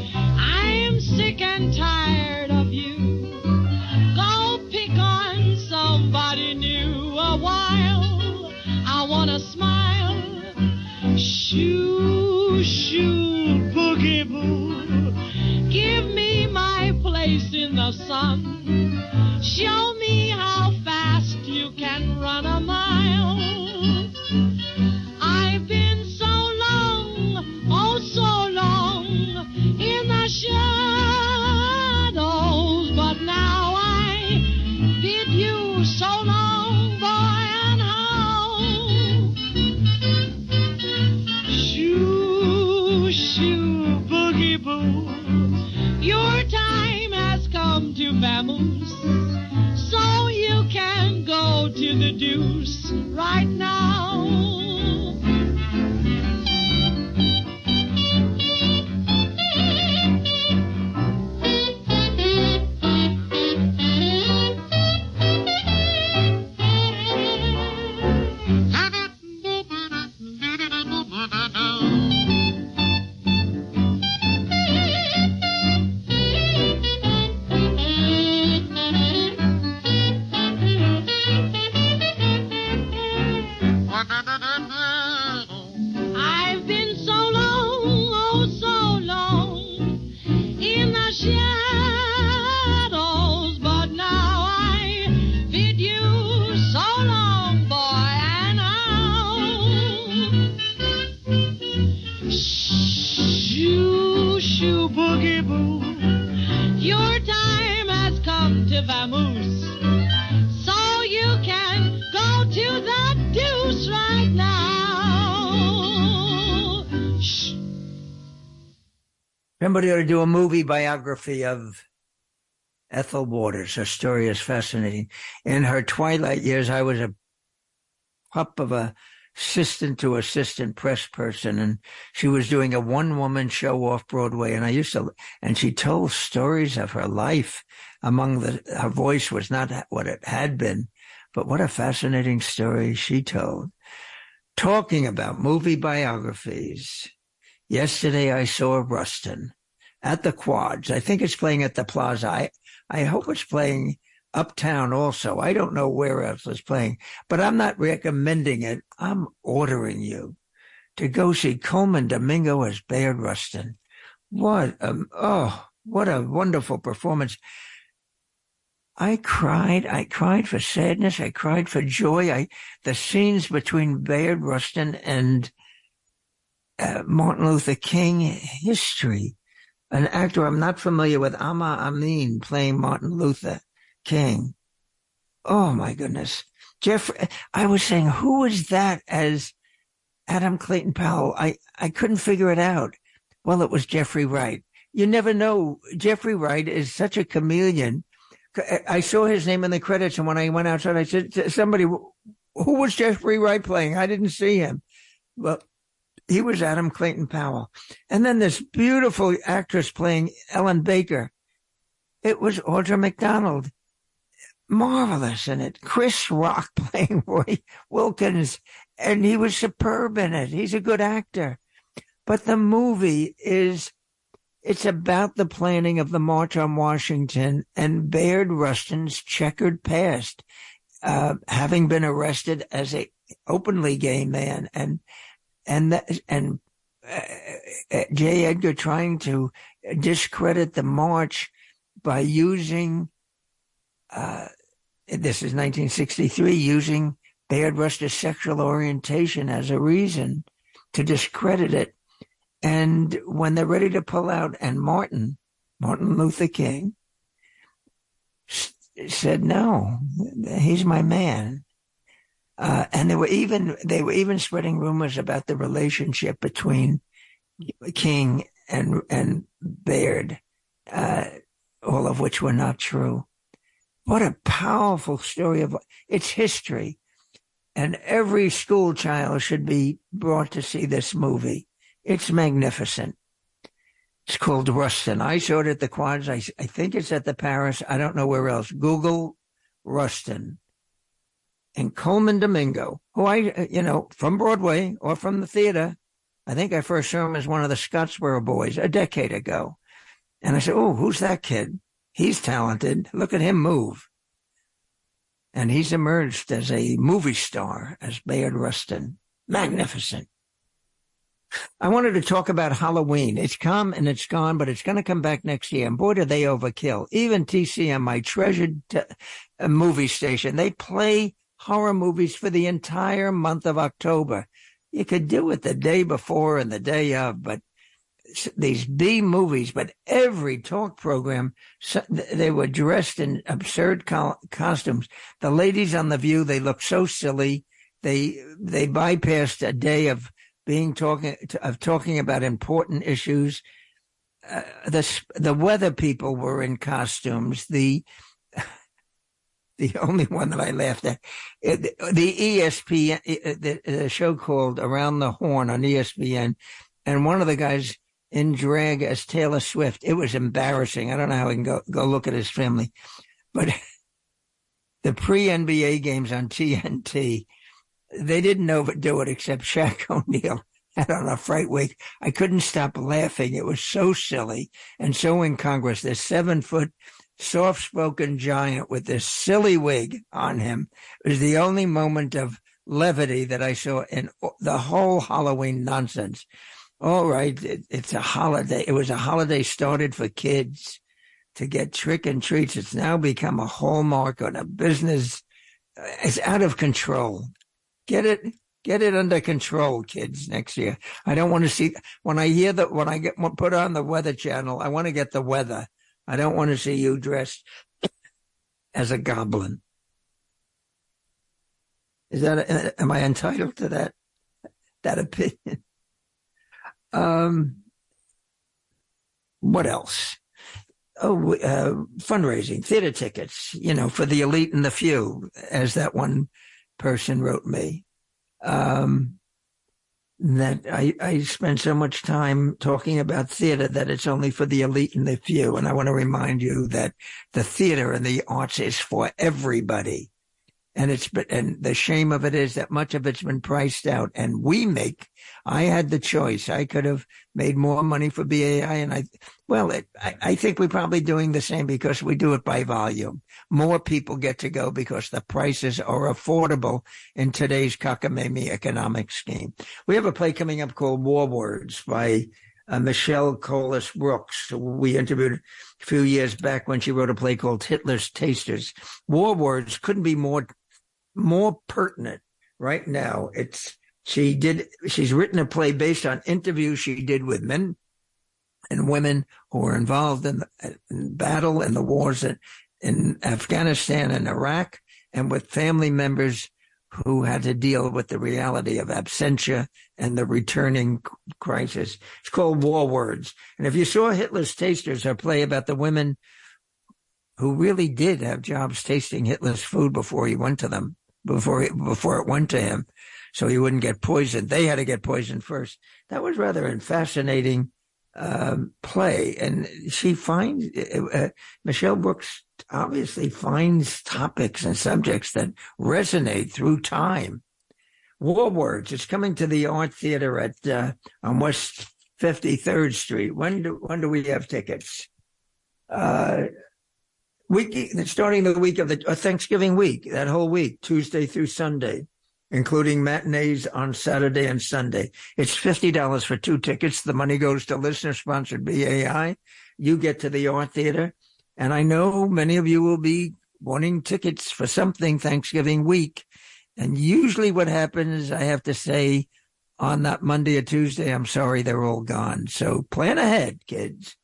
shoe, boogie boo. Give me my place in the sun. Show me how fast you can run a mile. I've been so long, oh so long, in the shadows, but now I bid you so long, boy, and how. Shoo, shoo, boogie boo, your time has come to vamoose, so you can go to the deuce right now. I've been so long, oh so long, in the shadows, but now I bid you so long, boy, and now. Shoo, shoo, boogie boo, your time has come to vamoose, so you can go to the deuce right now. Shh. Somebody ought to do a movie biography of Ethel Waters. Her story is fascinating. In her twilight years, I was a pup of a assistant to assistant press person, and she was doing a one-woman show off Broadway, and I used to, and she told stories of her life. Among the, her voice was not what it had been, but what a fascinating story she told. Talking about movie biographies, yesterday I saw Rustin at the Quads. I think it's playing at the Plaza. I, I hope it's playing uptown also. I don't know where else it's playing, but I'm not recommending it. I'm ordering you to go see Coleman Domingo as Bayard Rustin. What a, oh, what a wonderful performance. I cried. I cried for sadness. I cried for joy. I, the scenes between Bayard Rustin and uh, Martin Luther King, history. An actor I'm not familiar with, Amma Amin, playing Martin Luther King. Oh my goodness. Jeffrey, I was saying, who is that as Adam Clayton Powell? I, I couldn't figure it out. Well, it was Jeffrey Wright. You never know. Jeffrey Wright is such a chameleon. I saw his name in the credits, and when I went outside, I said to somebody, who was Jeffrey Wright playing? I didn't see him. Well, he was Adam Clayton Powell. And then this beautiful actress playing Ellen Baker. It was Audra McDonald. Marvelous in it. Chris Rock playing Roy Wilkins, and he was superb in it. He's a good actor. But the movie is, it's about the planning of the March on Washington and Bayard Rustin's checkered past, uh, having been arrested as a openly gay man, and and that, and uh, J. Edgar trying to discredit the march by using, uh, this is nineteen sixty-three, using Bayard Rustin's sexual orientation as a reason to discredit it. And when they're ready to pull out, and Martin, Martin Luther King, s- said, no, he's my man. Uh, and they were even, they were even spreading rumors about the relationship between King and, and Bayard, uh, all of which were not true. What a powerful story of, it's history. And every school child should be brought to see this movie. It's magnificent. It's called Rustin. I saw it at the Quads. I, I think it's at the Paris. I don't know where else. Google Rustin. And Coleman Domingo, who I, you know, from Broadway or from the theater. I think I first saw him as one of the Scottsboro Boys a decade ago. And I said, oh, who's that kid? He's talented. Look at him move. And he's emerged as a movie star, as Bayard Rustin. Magnificent. I wanted to talk about Halloween. It's come and it's gone, but it's going to come back next year. And boy, do they overkill. Even T C M, my treasured t- uh, movie station, they play horror movies for the entire month of October. You could do it the day before and the day of, but these B movies, but every talk program, they were dressed in absurd co- costumes. The ladies on The View, they look so silly. They, they bypassed a day of being talking, of talking about important issues. Uh, the, the weather people were in costumes. The, the only one that I laughed at, the E S P N, the, the show called Around the Horn on E S P N, and one of the guys in drag as Taylor Swift. It was embarrassing. I don't know how he can go, go look at his family. But the pre-N B A games on T N T, they didn't overdo it except Shaq O'Neal had on a fright wig. I couldn't stop laughing. It was so silly and so incongruous. This seven-foot, soft-spoken giant with this silly wig on him. It was the only moment of levity that I saw in the whole Halloween nonsense. All right, it, it's a holiday. It was a holiday started for kids to get trick and treats. It's now become a hallmark on a business. It's out of control. Get it, get it under control, kids, next year. I don't want to see, when I hear that, when I get put on the Weather Channel, I want to get the weather. I don't want to see you dressed as a goblin. Is that, am I entitled to that, that opinion? Um, what else? Oh, uh, fundraising, theater tickets, you know, for the elite and the few, as that one person wrote me. Um, that I, I spend so much time talking about theater that it's only for the elite and the few. And I want to remind you that the theater and the arts is for everybody. And it's, and the shame of it is that much of it's been priced out, and we make, I had the choice. I could have made more money for B A I, and I, well, it, I, I think we're probably doing the same because we do it by volume. More people get to go because the prices are affordable in today's cockamamie economic scheme. We have a play coming up called War Words by uh, Michelle Colas Brooks. We interviewed a few years back when she wrote a play called Hitler's Tasters. War Words couldn't be more more pertinent right now. It's, she did, she's written a play based on interviews she did with men and women who were involved in, the, in battle and the wars in, in Afghanistan and Iraq, and with family members who had to deal with the reality of absentia and the returning crisis. It's called War Words. And if you saw Hitler's Tasters, her play about the women who really did have jobs tasting Hitler's food before he went to them, before he, before it went to him, so he wouldn't get poisoned. They had to get poisoned first. That was rather a fascinating um, play. And she finds, uh, Michelle Brooks obviously finds topics and subjects that resonate through time. War Words, it's coming to the Art Theater at uh, on West fifty-third Street. When do, when do we have tickets? Uh, Week, starting the week of the uh, Thanksgiving week, that whole week, Tuesday through Sunday, including matinees on Saturday and Sunday. It's fifty dollars for two tickets. The money goes to listener-sponsored B A I. You get to the Art Theater. And I know many of you will be wanting tickets for something Thanksgiving week. And usually what happens, I have to say, on that Monday or Tuesday, I'm sorry, they're all gone. So plan ahead, kids.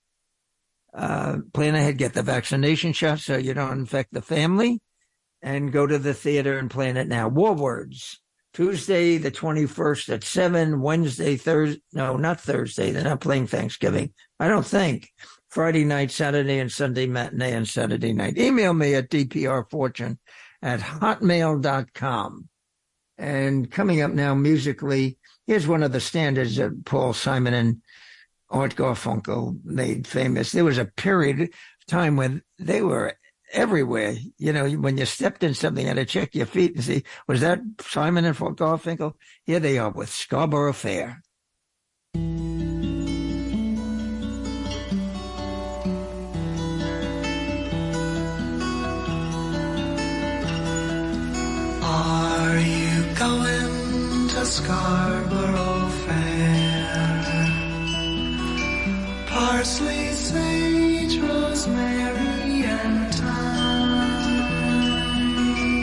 Uh, plan ahead, get the vaccination shot so you don't infect the family, and go to the theater and plan it now. War Words, Tuesday the twenty-first at seven, Wednesday, Thursday, no, not Thursday. They're not playing Thanksgiving, I don't think. Friday night, Saturday and Sunday matinee and Saturday night. Email me at d p r fortune at hotmail dot com. And coming up now musically, here's one of the standards that Paul Simon and Art Garfunkel made famous. There was a period of time when they were everywhere. You know, when you stepped in something, you had to check your feet and see, was that Simon and Garfunkel? Here they are with Scarborough Fair. Are you going to Scarborough Fair? Parsley, sage, rosemary, and thyme.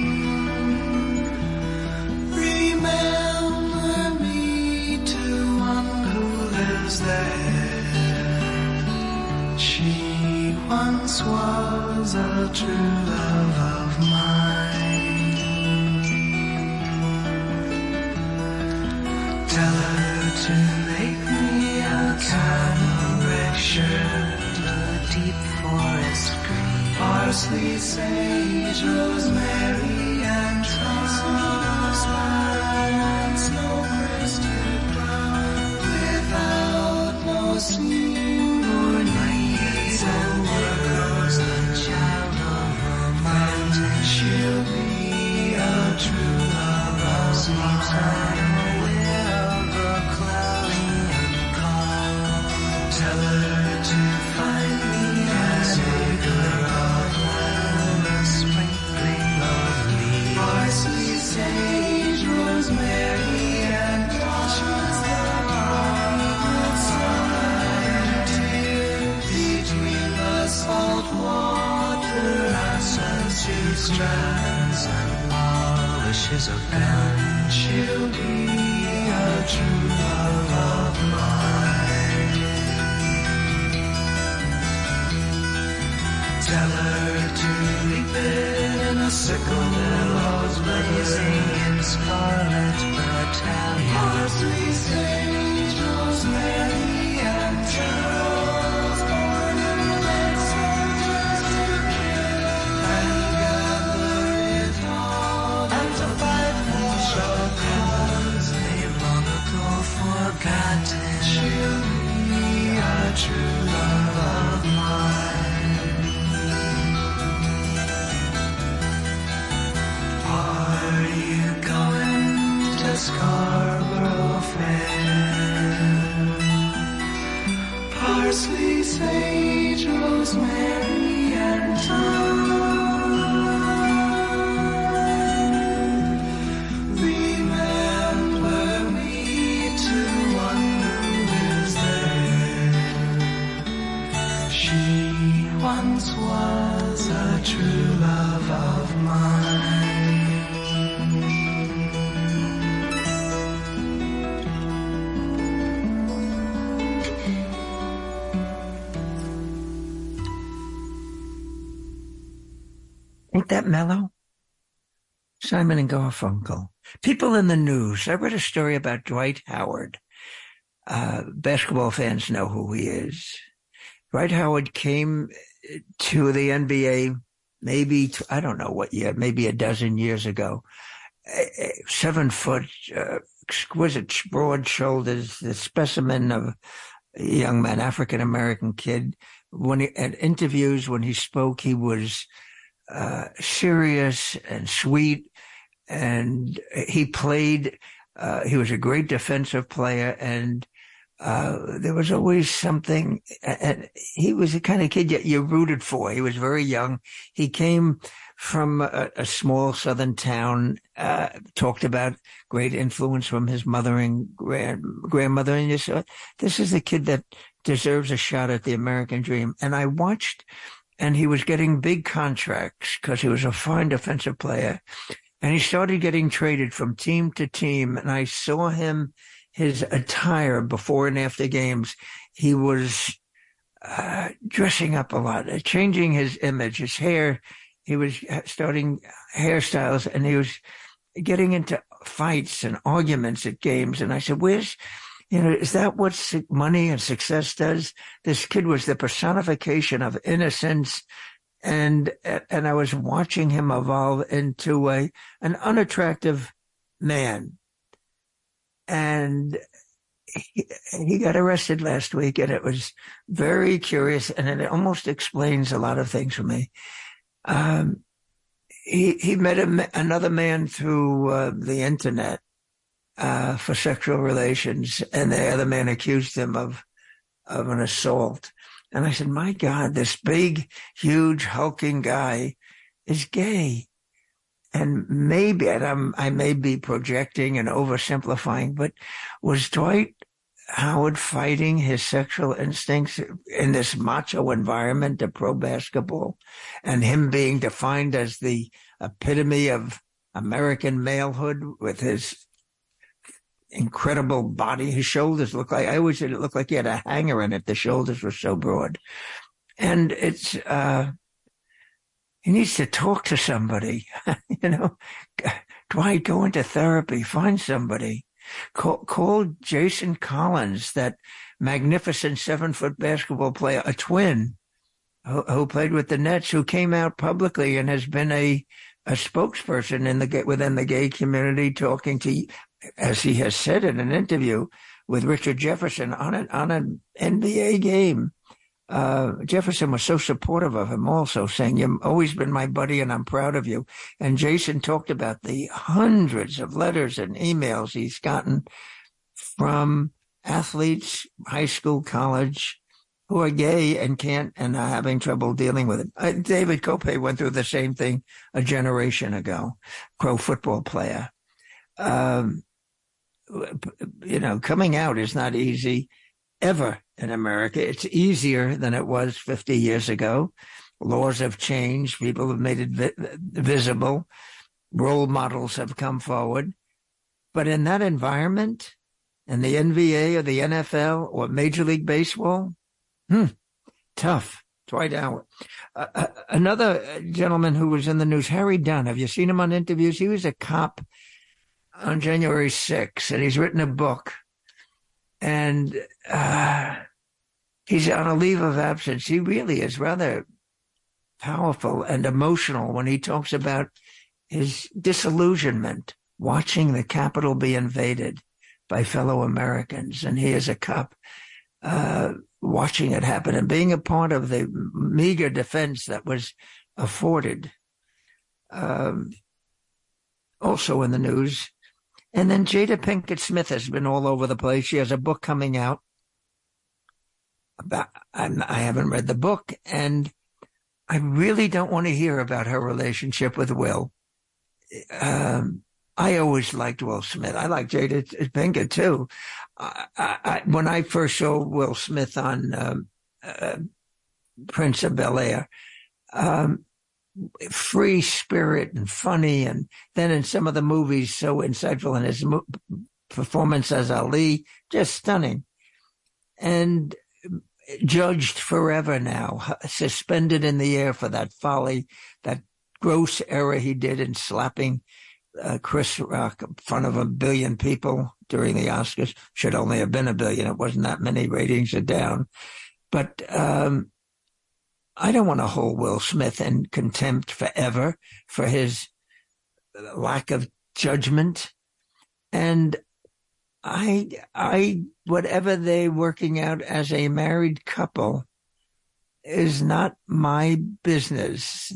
Remember me to one who lives there. She once was a true love of mine. Tell her to make me a cambric shirt, a deep forest green, parsley, sage, rosemary, and thyme, snow-crested brown, without no seam or need, and there goes the child of a mountain. She'll be a true love of mine. Tell her to find me a acre of land, a sprinkling of leaves, parsley, sage, rosemary, and thyme. Between the salt water and two strands and polishes of gun, she'll be a true love of mine. Tell her to reap it in a sickle, billows blazing in scarlet battalion. Parsley, sage, rosemary, and Charles born in red soldiers to kill and gather it all into five shall cause they've long ago forgotten. She'll be a true love of mine. Are you going to Scarborough Fair? Parsley, sage, rosemary, and thyme. Remember me to one who lives there. She once was a true love of mine. Ain't that mellow? Simon and Garfunkel. People in the news. I read a story about Dwight Howard. Uh, basketball fans know who he is. Dwight Howard came to the N B A maybe, I don't know what year, maybe a dozen years ago. Seven foot, uh, exquisite broad shoulders, the specimen of a young man, African-American kid. When he, at interviews, when he spoke, he was Uh, serious and sweet, and he played, uh, he was a great defensive player, and uh, there was always something, and he was the kind of kid that you rooted for. He was very young. He came from a, a small southern town, uh, talked about great influence from his mother and grand, grandmother, and you said, this is the kid that deserves a shot at the American dream. And I watched, and he was getting big contracts because he was a fine defensive player. And he started getting traded from team to team. And I saw him, his attire before and after games. He was uh, dressing up a lot, uh, changing his image, his hair. He was starting hairstyles, and he was getting into fights and arguments at games. And I said, where's, you know, is that what money and success does? This kid was the personification of innocence. And, and I was watching him evolve into a, an unattractive man. And he, he got arrested last week, and it was very curious, and it almost explains a lot of things for me. Um, he, he met a, another man through uh, the internet, uh, for sexual relations, and the other man accused him of, of an assault. And I said, my God, this big, huge, hulking guy is gay. And maybe, and I'm, I may be projecting and oversimplifying, but was Dwight Howard fighting his sexual instincts in this macho environment of pro basketball, and him being defined as the epitome of American malehood with his incredible body. His shoulders look like, I always said it looked like he had a hanger in it. The shoulders were so broad. And it's, uh, he needs to talk to somebody, you know, Dwight, go into therapy, find somebody. Call, call Jason Collins, that magnificent seven-foot basketball player, a twin who, who played with the Nets, who came out publicly and has been a, a spokesperson in the within the gay community, talking to, as he has said in an interview with Richard Jefferson on an on an N B A game. Uh, Jefferson was so supportive of him also, saying, you've always been my buddy and I'm proud of you. And Jason talked about the hundreds of letters and emails he's gotten from athletes, high school, college, who are gay and can't and are having trouble dealing with it. Uh, David Kopay went through the same thing a generation ago, pro football player. Um, you know, coming out is not easy ever in America. It's easier than it was fifty years ago. Laws have changed. People have made it vi- visible. Role models have come forward. But in that environment, in the N B A or the N F L or Major League Baseball, hmm, tough. Dwight Howard. Uh, uh, another gentleman who was in the news, Harry Dunn. Have you seen him on interviews? He was a cop on January sixth, and he's written a book. And uh, he's on a leave of absence. He really is rather powerful and emotional when he talks about his disillusionment watching the Capitol be invaded by fellow Americans. And he is a cop uh, watching it happen and being a part of the meager defense that was afforded. Um, also in the news. And then Jada Pinkett Smith has been all over the place. She has a book coming out about, I'm, I haven't read the book, and I really don't want to hear about her relationship with Will. Um, I always liked Will Smith. I like Jada Pinkett too. I, I, when I first saw Will Smith on um, uh, Prince of Bel-Air, um, free spirit and funny, and then in some of the movies so insightful, in his mo- performance as Ali, just stunning. And judged forever now, suspended in the air for that folly, that gross error he did in slapping uh, Chris Rock in front of a billion people during the Oscars. Should only have been a billion. It wasn't that many. Ratings are down. But um I don't want to hold Will Smith in contempt forever for his lack of judgment. And I, I, whatever they're working out as a married couple is not my business.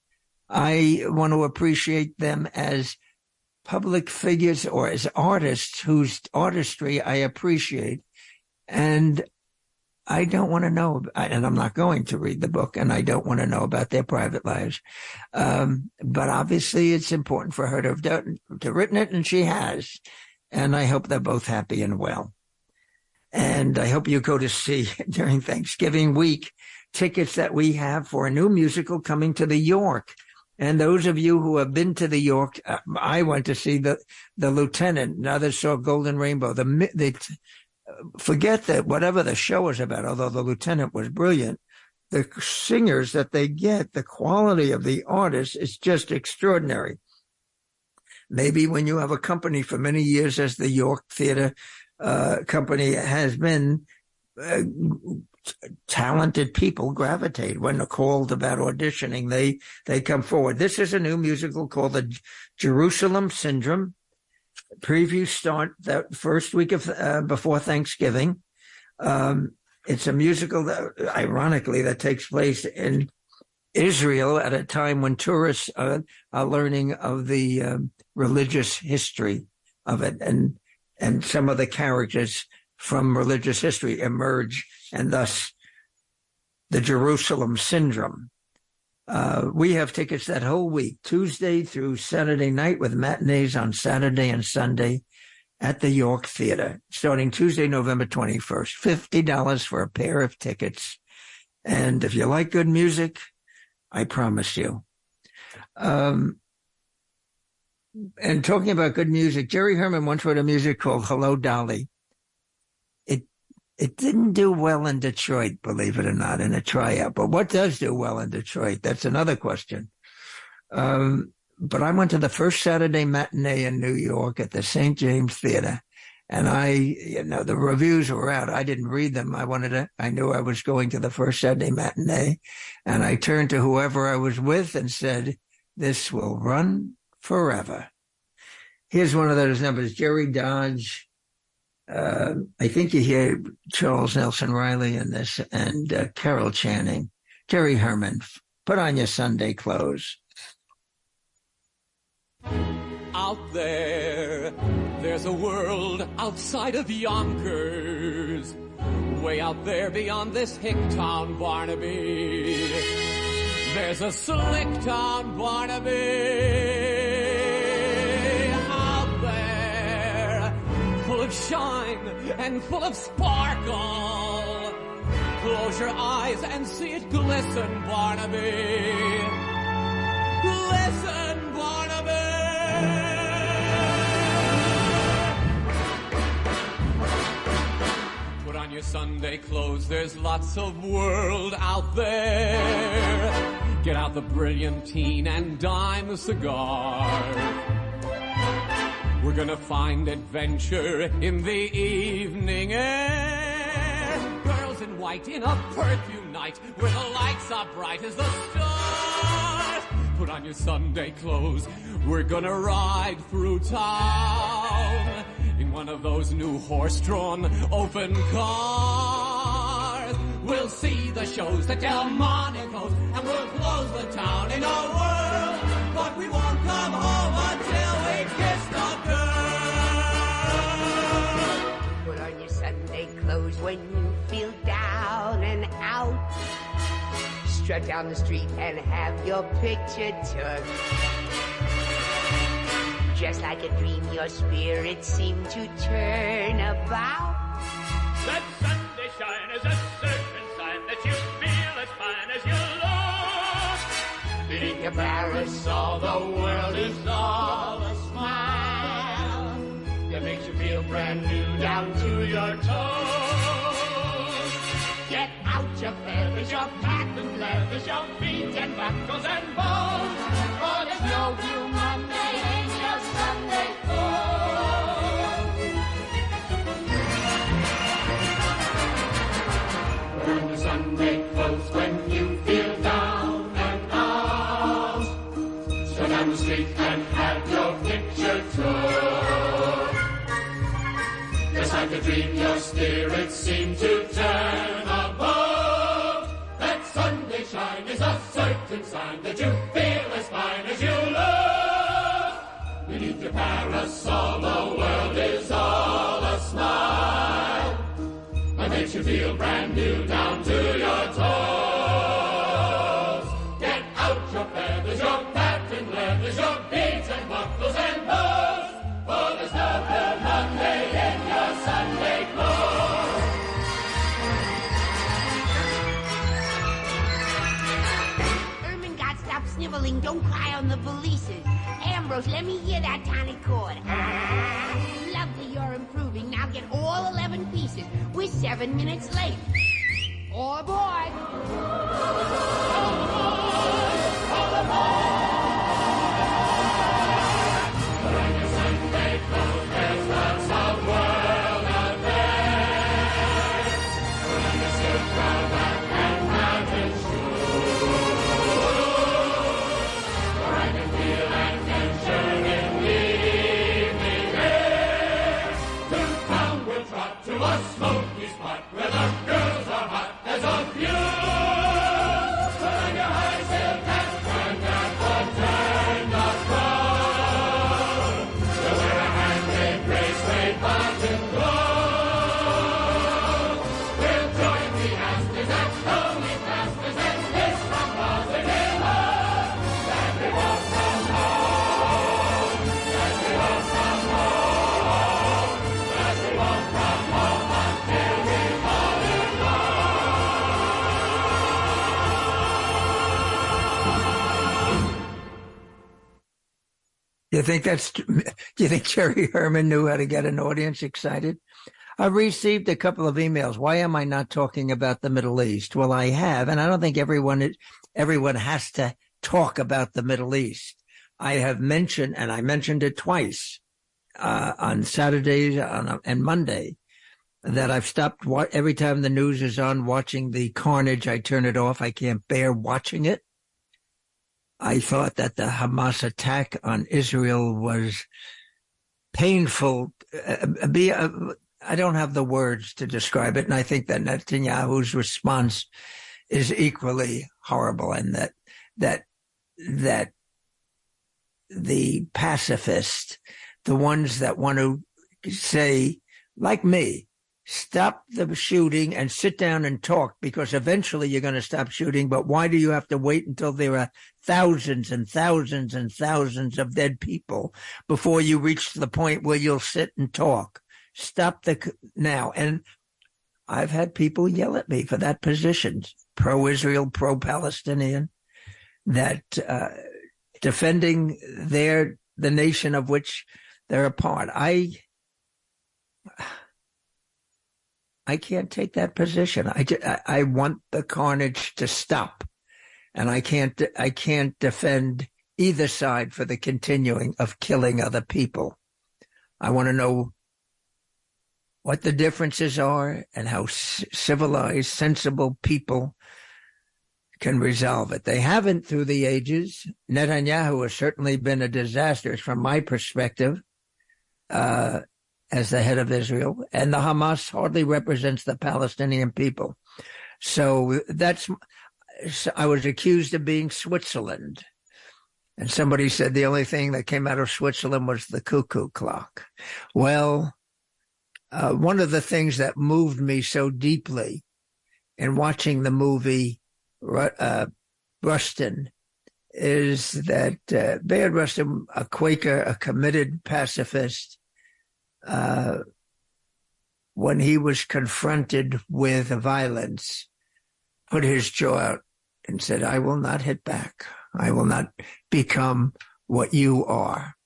I want to appreciate them as public figures or as artists whose artistry I appreciate. And I don't want to know, and I'm not going to read the book, and I don't want to know about their private lives. Um, but obviously it's important for her to have done, to have written it, and she has. And I hope they're both happy and well. And I hope you go to see during Thanksgiving week tickets that we have for a new musical coming to the York. And those of you who have been to the York, uh, I went to see the, the Lieutenant, and others saw Golden Rainbow. The, the, Forget that whatever the show is about, although the Lieutenant was brilliant, the singers that they get, the quality of the artists is just extraordinary. Maybe when you have a company for many years, as the York Theater uh, Company has been, uh, talented people gravitate. When they're called about auditioning, they, they come forward. This is a new musical called The Jerusalem Syndrome. Previews start that first week of uh, before Thanksgiving. Um, it's a musical that, ironically, that takes place in Israel at a time when tourists are, are learning of the um, religious history of it, and and some of the characters from religious history emerge, and thus the Jerusalem Syndrome. Uh, we have tickets that whole week, Tuesday through Saturday night, with matinees on Saturday and Sunday. at the York Theater, starting Tuesday, November twenty-first. fifty dollars for a pair of tickets. And if you like good music, I promise you. Um, and talking about good music, Jerry Herman once wrote a music called Hello, Dolly. It it didn't do well in Detroit, believe it or not, in a tryout. But what does do well in Detroit? That's another question. Um, but I went to the first Saturday matinee in New York at the Saint James Theater. And I, you know, the reviews were out. I didn't read them. I wanted to, I knew I was going to the first Saturday matinee. And I turned to whoever I was with and said, this will run forever. Here's one of those numbers. Jerry Dodge. Uh, I think you hear Charles Nelson Riley in this, and uh, Carol Channing. Jerry Herman, put on your Sunday clothes. Out there, there's a world outside of Yonkers, way out there beyond this hick town, Barnaby. There's a slick town, Barnaby, out there, full of shine and full of sparkle. Close your eyes and see it glisten, Barnaby. Listen, Barnaby. Put on your Sunday clothes, there's lots of world out there. Get out the Brilliantine and dime cigar. We're gonna find adventure in the evening air. Girls in white in a perfume night where the lights are bright as the stars. Put on your Sunday clothes, we're gonna ride through town in one of those new horse-drawn open cars. We'll see the shows that Delmonico's, and we'll close the town in a whirl, but we won't come home until we kiss the girl. Put on your Sunday clothes when you feel down and out. Strut down the street and have your picture took. Just like a dream, your spirit seemed to turn about. That Sunday shine is a certain sign that you feel as fine as you look. Beneath your parasol, the world is all a smile that makes you feel brand new down to your toes. Get out your feathers, your patent leathers, your beads and buckles and bows, for there's no blue Monday in your Sunday clothes. Put on your Sunday clothes when you feel down and out. Strut down the street and have your picture took. Just like a dream, your spirits seem to turn above. That Sunday shine is a certain sign that you feel as fine as you look. Beneath your parasol, the world is all a smile that makes you feel brand new down to your toes. Get out your feathers, your patent leathers, your beads and buckles and bows, for there's no blue Monday in your Sunday clothes. Ermengarde, stop sniveling. Don't cry on the valises. Ambrose, let me hear that tonic chord. Ah, lovely, you're improving. Now get all eleven pieces. We're seven minutes late. All aboard. All aboard. All aboard. Put on your Sunday clothes. There's lots of world out there. Put on your silk cravat and mountain shoes. For I can feel adventure in the evening air. To town we'll trot to a smoky spot where the girls are You think that's, do you think Jerry Herman knew how to get an audience excited? I received a couple of emails. Why am I not talking about the Middle East? Well, I have, and I don't think everyone, everyone has to talk about the Middle East. I have mentioned, and I mentioned it twice, uh, on Saturdays on, and Monday, that I've stopped wa- every time the news is on watching the carnage. I turn it off. I can't bear watching it. I thought that the Hamas attack on Israel was painful. Uh, be, uh, I don't have the words to describe it, and I think that Netanyahu's response is equally horrible, and that that that the pacifists, the ones that want to say, like me, stop the shooting and sit down and talk, because eventually you're going to stop shooting. But why do you have to wait until there are thousands and thousands and thousands of dead people before you reach the point where you'll sit and talk? Stop the now. And I've had people yell at me for that position, pro-Israel, pro-Palestinian, that uh, defending their the nation of which they're a part. I I can't take that position. I, I want the carnage to stop, and I can't I can't defend either side for the continuing of killing other people. I want to know what the differences are and how c- civilized, sensible people can resolve it. They haven't through the ages. Netanyahu has certainly been a disaster from my perspective uh, as the head of Israel, and the Hamas hardly represents the Palestinian people. So that's, I was accused of being Switzerland. And somebody said the only thing that came out of Switzerland was the cuckoo clock. Well, uh, one of the things that moved me so deeply in watching the movie uh, Rustin is that uh, Bayard Rustin, a Quaker, a committed pacifist, uh, when he was confronted with violence, put his jaw out and said, I will not hit back. I will not become what you are.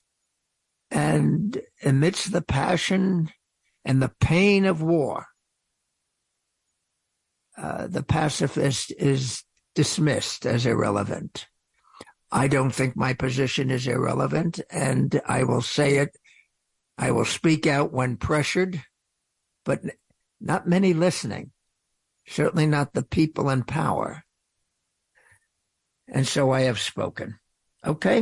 And amidst the passion and the pain of war, uh, the pacifist is dismissed as irrelevant. I don't think my position is irrelevant, and I will say it. I will speak out when pressured, but not many listening, certainly not the people in power. And so I have spoken. Okay?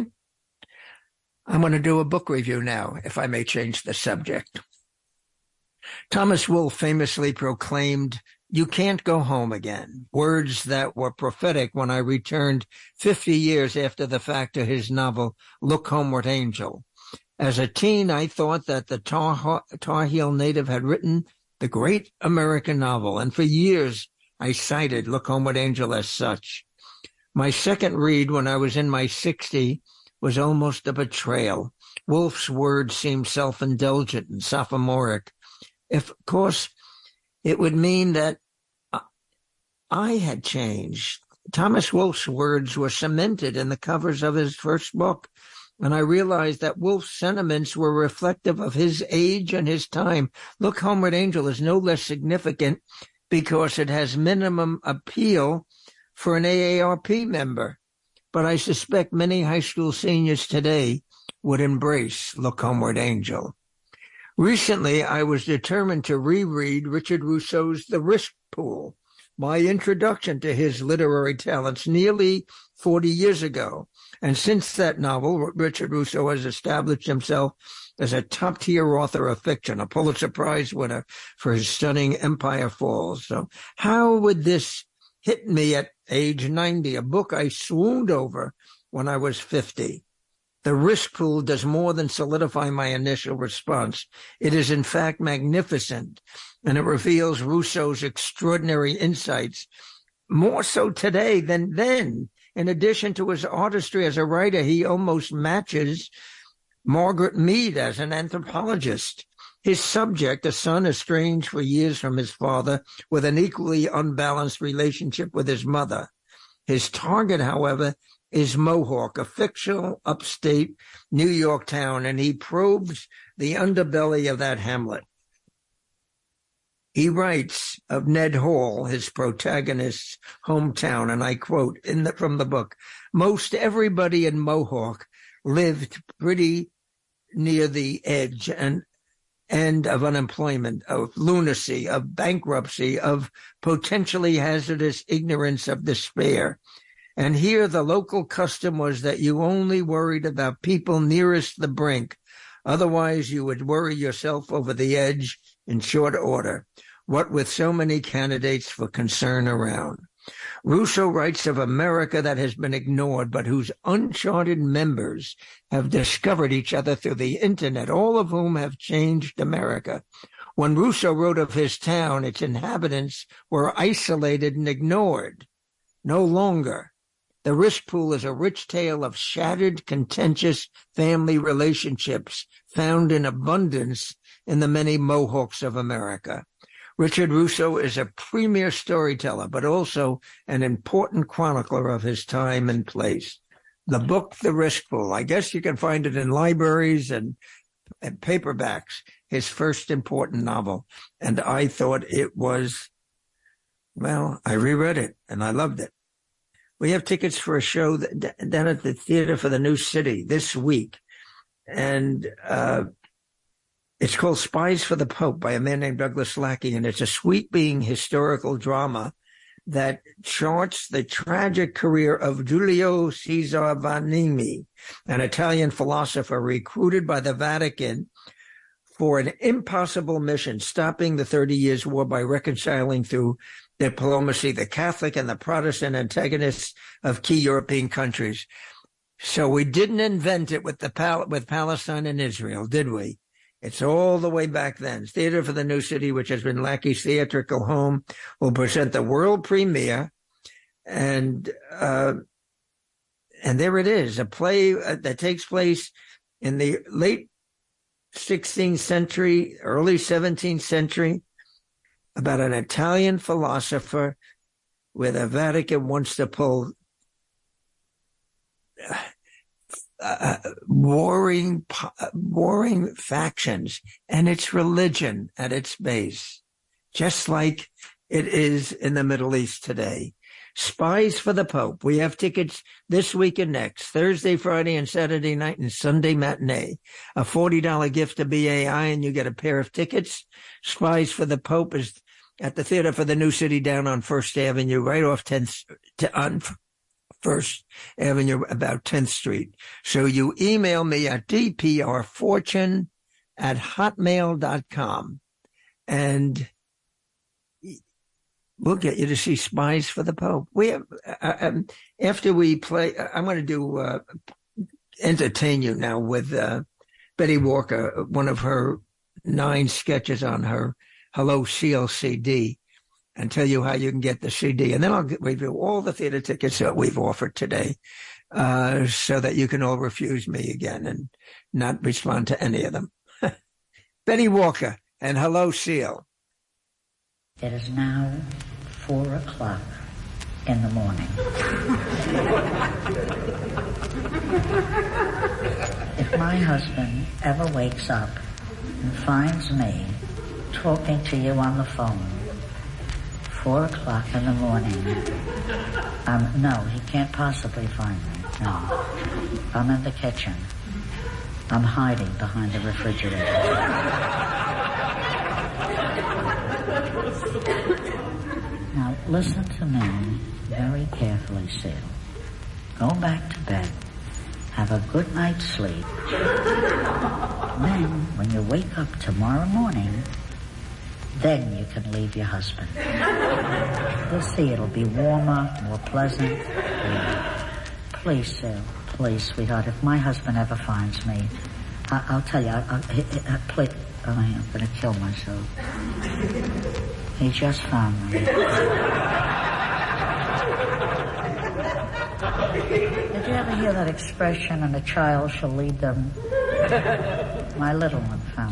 I'm going to do a book review now, if I may change the subject. Thomas Wolfe famously proclaimed, "You can't go home again," words that were prophetic when I returned fifty years after the fact to his novel, Look Homeward, Angel. As a teen, I thought that the Tar, Tar Heel native had written the great American novel, and for years I cited Look Homeward, Angel as such. My second read when I was in my sixties was almost a betrayal. Wolfe's words seemed self-indulgent and sophomoric. If, of course, it would mean that I had changed. Thomas Wolfe's words were cemented in the covers of his first book, and I realized that Wolfe's sentiments were reflective of his age and his time. Look Homeward, Angel is no less significant because it has minimum appeal for an A A R P member. But I suspect many high school seniors today would embrace Look Homeward, Angel. Recently, I was determined to reread Richard Rousseau's The Risk Pool, my introduction to his literary talents nearly forty years ago. And since that novel, Richard Rousseau has established himself as a top-tier author of fiction, a Pulitzer Prize winner for his stunning Empire Falls. So how would this hit me at age ninety, a book I swooned over when I was fifty? The Risk Pool does more than solidify my initial response. It is, in fact, magnificent, and it reveals Rousseau's extraordinary insights, more so today than then. In addition to his artistry as a writer, he almost matches Margaret Mead as an anthropologist. His subject, a son estranged for years from his father, with an equally unbalanced relationship with his mother. His target, however, is Mohawk, a fictional upstate New York town, and he probes the underbelly of that hamlet. He writes of Ned Hall, his protagonist's hometown, and I quote in the, from the book, "Most everybody in Mohawk lived pretty near the edge and end of unemployment, of lunacy, of bankruptcy, of potentially hazardous ignorance, of despair. And here the local custom was that you only worried about people nearest the brink. Otherwise, you would worry yourself over the edge in short order, what with so many candidates for concern around." Rousseau writes of America that has been ignored, but whose uncharted members have discovered each other through the internet, all of whom have changed America. When Rousseau wrote of his town, its inhabitants were isolated and ignored. No longer. The Risk Pool is a rich tale of shattered, contentious family relationships found in abundance in the many Mohawks of America. Richard Rousseau is a premier storyteller, but also an important chronicler of his time and place. The book, The Risk Pool, I guess you can find it in libraries and, and paperbacks, his first important novel. And I thought it was, well, I reread it and I loved it. We have tickets for a show that, down at the Theater for the New City this week. And, uh, it's called Spies for the Pope by a man named Douglas Lackey, and it's a sweeping historical drama that charts the tragic career of Giulio Cesare Vanini, an Italian philosopher recruited by the Vatican for an impossible mission, stopping the Thirty Years' War by reconciling through diplomacy the Catholic and the Protestant antagonists of key European countries. So we didn't invent it with the Pal- with Palestine and Israel, did we? It's all the way back then. Theater for the New City, which has been Lackey's theatrical home, will present the world premiere. And, uh, and there it is, a play that takes place in the late sixteenth century, early seventeenth century, about an Italian philosopher where the Vatican wants to pull Uh, warring, uh, warring factions, and it's religion at its base, just like it is in the Middle East today. Spies for the Pope. We have tickets this week and next, Thursday, Friday, and Saturday night, and Sunday matinee. A forty dollars gift to B A I, and you get a pair of tickets. Spies for the Pope is at the Theater for the New City down on First Avenue, right off tenth, on First Avenue, about tenth Street. So you email me at d p r fortune at hotmail dot com, and we'll get you to see Spies for the Pope. We have, uh, um, after we play, I'm going to do, uh, entertain you now with, uh, Betty Walker, one of her nine sketches on her Hello Seal C D, and tell you how you can get the C D. And then I'll review all the theater tickets that we've offered today, uh, so that you can all refuse me again and not respond to any of them. Betty Walker and Hello Seal. It is now four o'clock in the morning. If my husband ever wakes up and finds me talking to you on the phone, four o'clock in the morning, um, no, he can't possibly find me. No. I'm in the kitchen. I'm hiding behind the refrigerator. Now, listen to me very carefully, Seal. Go back to bed. Have a good night's sleep. Then, when you wake up tomorrow morning, then you can leave your husband. You'll see it'll be warmer, more pleasant. Yeah. Please, Seal. Please, sweetheart. If my husband ever finds me, I- I'll tell you, I'll, I'll, he, he, uh, please, oh, I'm going to kill myself. He just found me. Did you ever hear that expression, and a child shall lead them? My little one found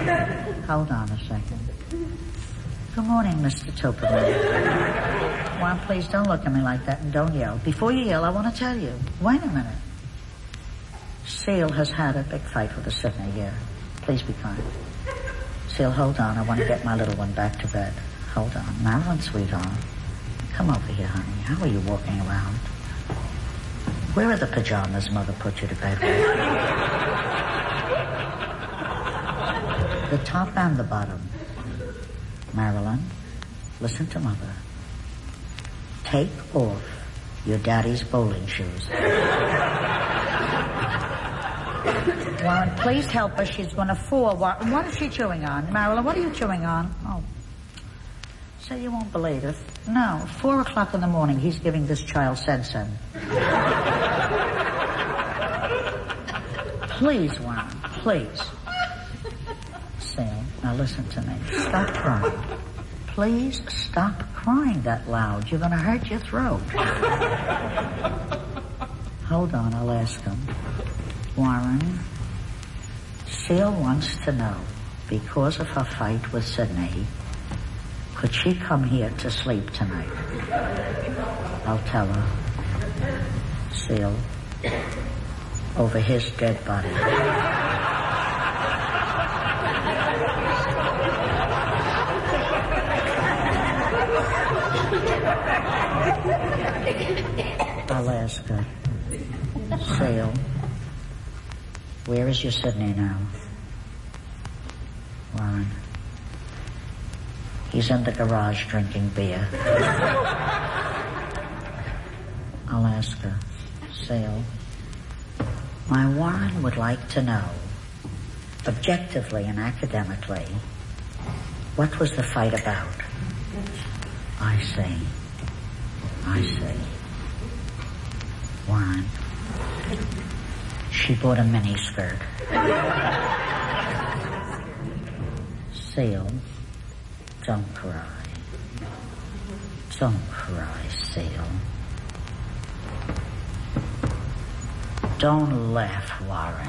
me. Hold on a second. Good morning, Mister Toperman. Why Warren, please don't look at me like that and don't yell. Before you yell, I want to tell you. Wait a minute. Seal has had a big fight with the Sydney here. Please be kind. Seal, hold on. I want to get my little one back to bed. Hold on. Marilyn, sweetheart. Come over here, honey. How are you walking around? Where are the pajamas Mother put you to bed with? The top and the bottom. Marilyn, listen to Mother. Take off your daddy's bowling shoes. Warren, please help her. She's going to fall. Warren, what is she chewing on? Marilyn, what are you chewing on? Oh. So you won't believe it. No, four o'clock in the morning, he's giving this child Sensen. Please, Warren, please. Sam, now listen to me. Stop crying. Please stop crying that loud. You're going to hurt your throat. Hold on, I'll ask him. Warren, Seal wants to know, because of her fight with Sydney, could she come here to sleep tonight? I'll tell her. Seal, over his dead body. I'll ask her. Seal, where is your Sydney now? Warren. He's in the garage drinking beer. I'll ask her. Seal, my Warren would like to know, objectively and academically, what was the fight about? I see. I see. Warren, she bought a miniskirt. Seal, don't cry. Don't cry, Seal. Don't laugh, Warren.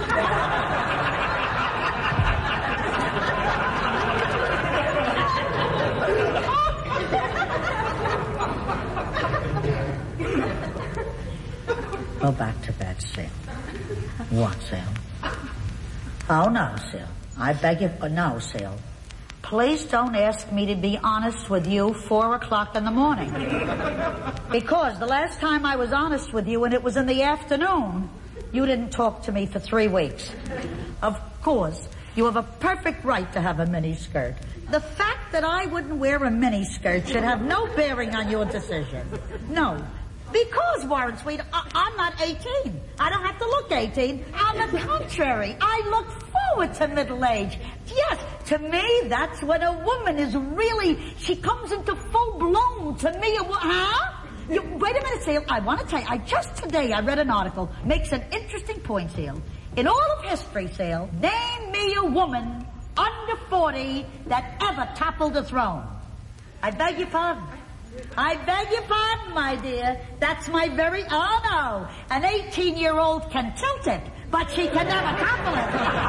Go back to bed, Seal. What, Seal? Oh, no, Seal. I beg you... Oh, no, Seal. Please don't ask me to be honest with you four o'clock in the morning. Because the last time I was honest with you, and it was in the afternoon, you didn't talk to me for three weeks. Of course, you have a perfect right to have a miniskirt. The fact that I wouldn't wear a miniskirt should have no bearing on your decision. No. Because, Warren Sweet, I- I'm not eighteen. I don't have to look eighteen. On the contrary, I look forward to middle age. Yes, to me, that's when a woman is really, she comes into full bloom. To me, a wo- huh? You, wait a minute, Seal. I want to tell you, I just today, I read an article, makes an interesting point, Seal. In all of history, Seal, name me a woman under forty that ever toppled a throne. I beg your pardon. I beg your pardon, my dear. That's my very... Oh, no. An eighteen-year-old can tilt it, but she can never topple it.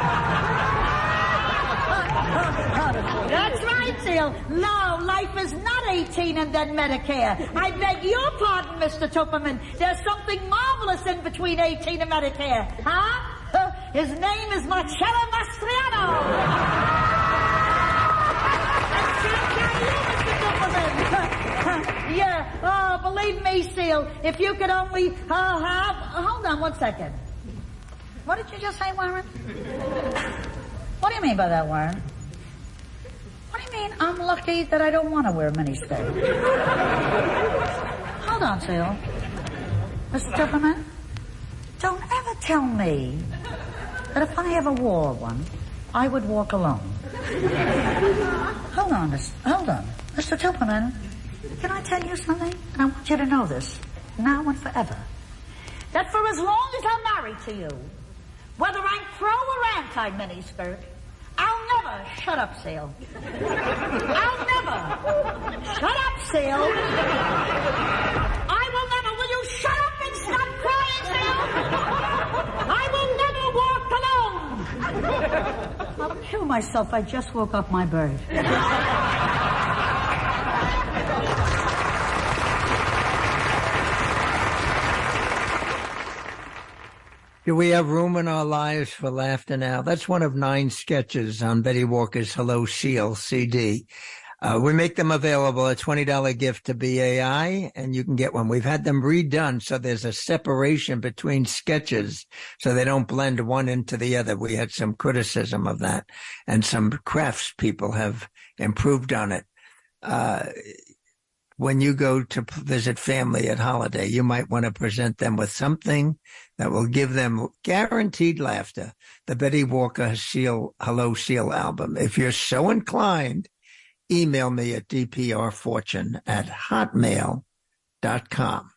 That's right, Seal. No, life is not eighteen and then Medicare. I beg your pardon, Mister Tupperman. There's something marvelous in between eighteen and Medicare. Huh? His name is Marcello Mastriano. Yeah, oh, believe me, Seal, if you could only uh, have... Hold on one second. What did you just say, Warren? What do you mean by that, Warren? What do you mean I'm lucky that I don't want to wear a miniskirt? Hold on, Seal. Mister Tupperman, don't ever tell me that if I ever wore one, I would walk alone. Hold on, Mister Hold on. Mister Tupperman, can I tell you something? And I want you to know this, now and forever. That for as long as I'm married to you, whether I'm pro or anti-miniskirt, I'll never... Shut up, Seal. I'll never... Shut up, Seal. I will never... Will you shut up and stop crying, Seal? I will never walk alone. I'll kill myself. I just woke up my bird. Do we have room in our lives for laughter now? That's one of nine sketches on Betty Walker's Hello Seal C D. Uh, we make them available, a twenty dollars gift to B A I, and you can get one. We've had them redone so there's a separation between sketches so they don't blend one into the other. We had some criticism of that, and some crafts people have improved on it. Uh, when you go to visit family at holiday, you might want to present them with something that will give them guaranteed laughter. The Betty Walker Seal, Hello Seal album. If you're so inclined, email me at d p r fortune at hotmail dot com.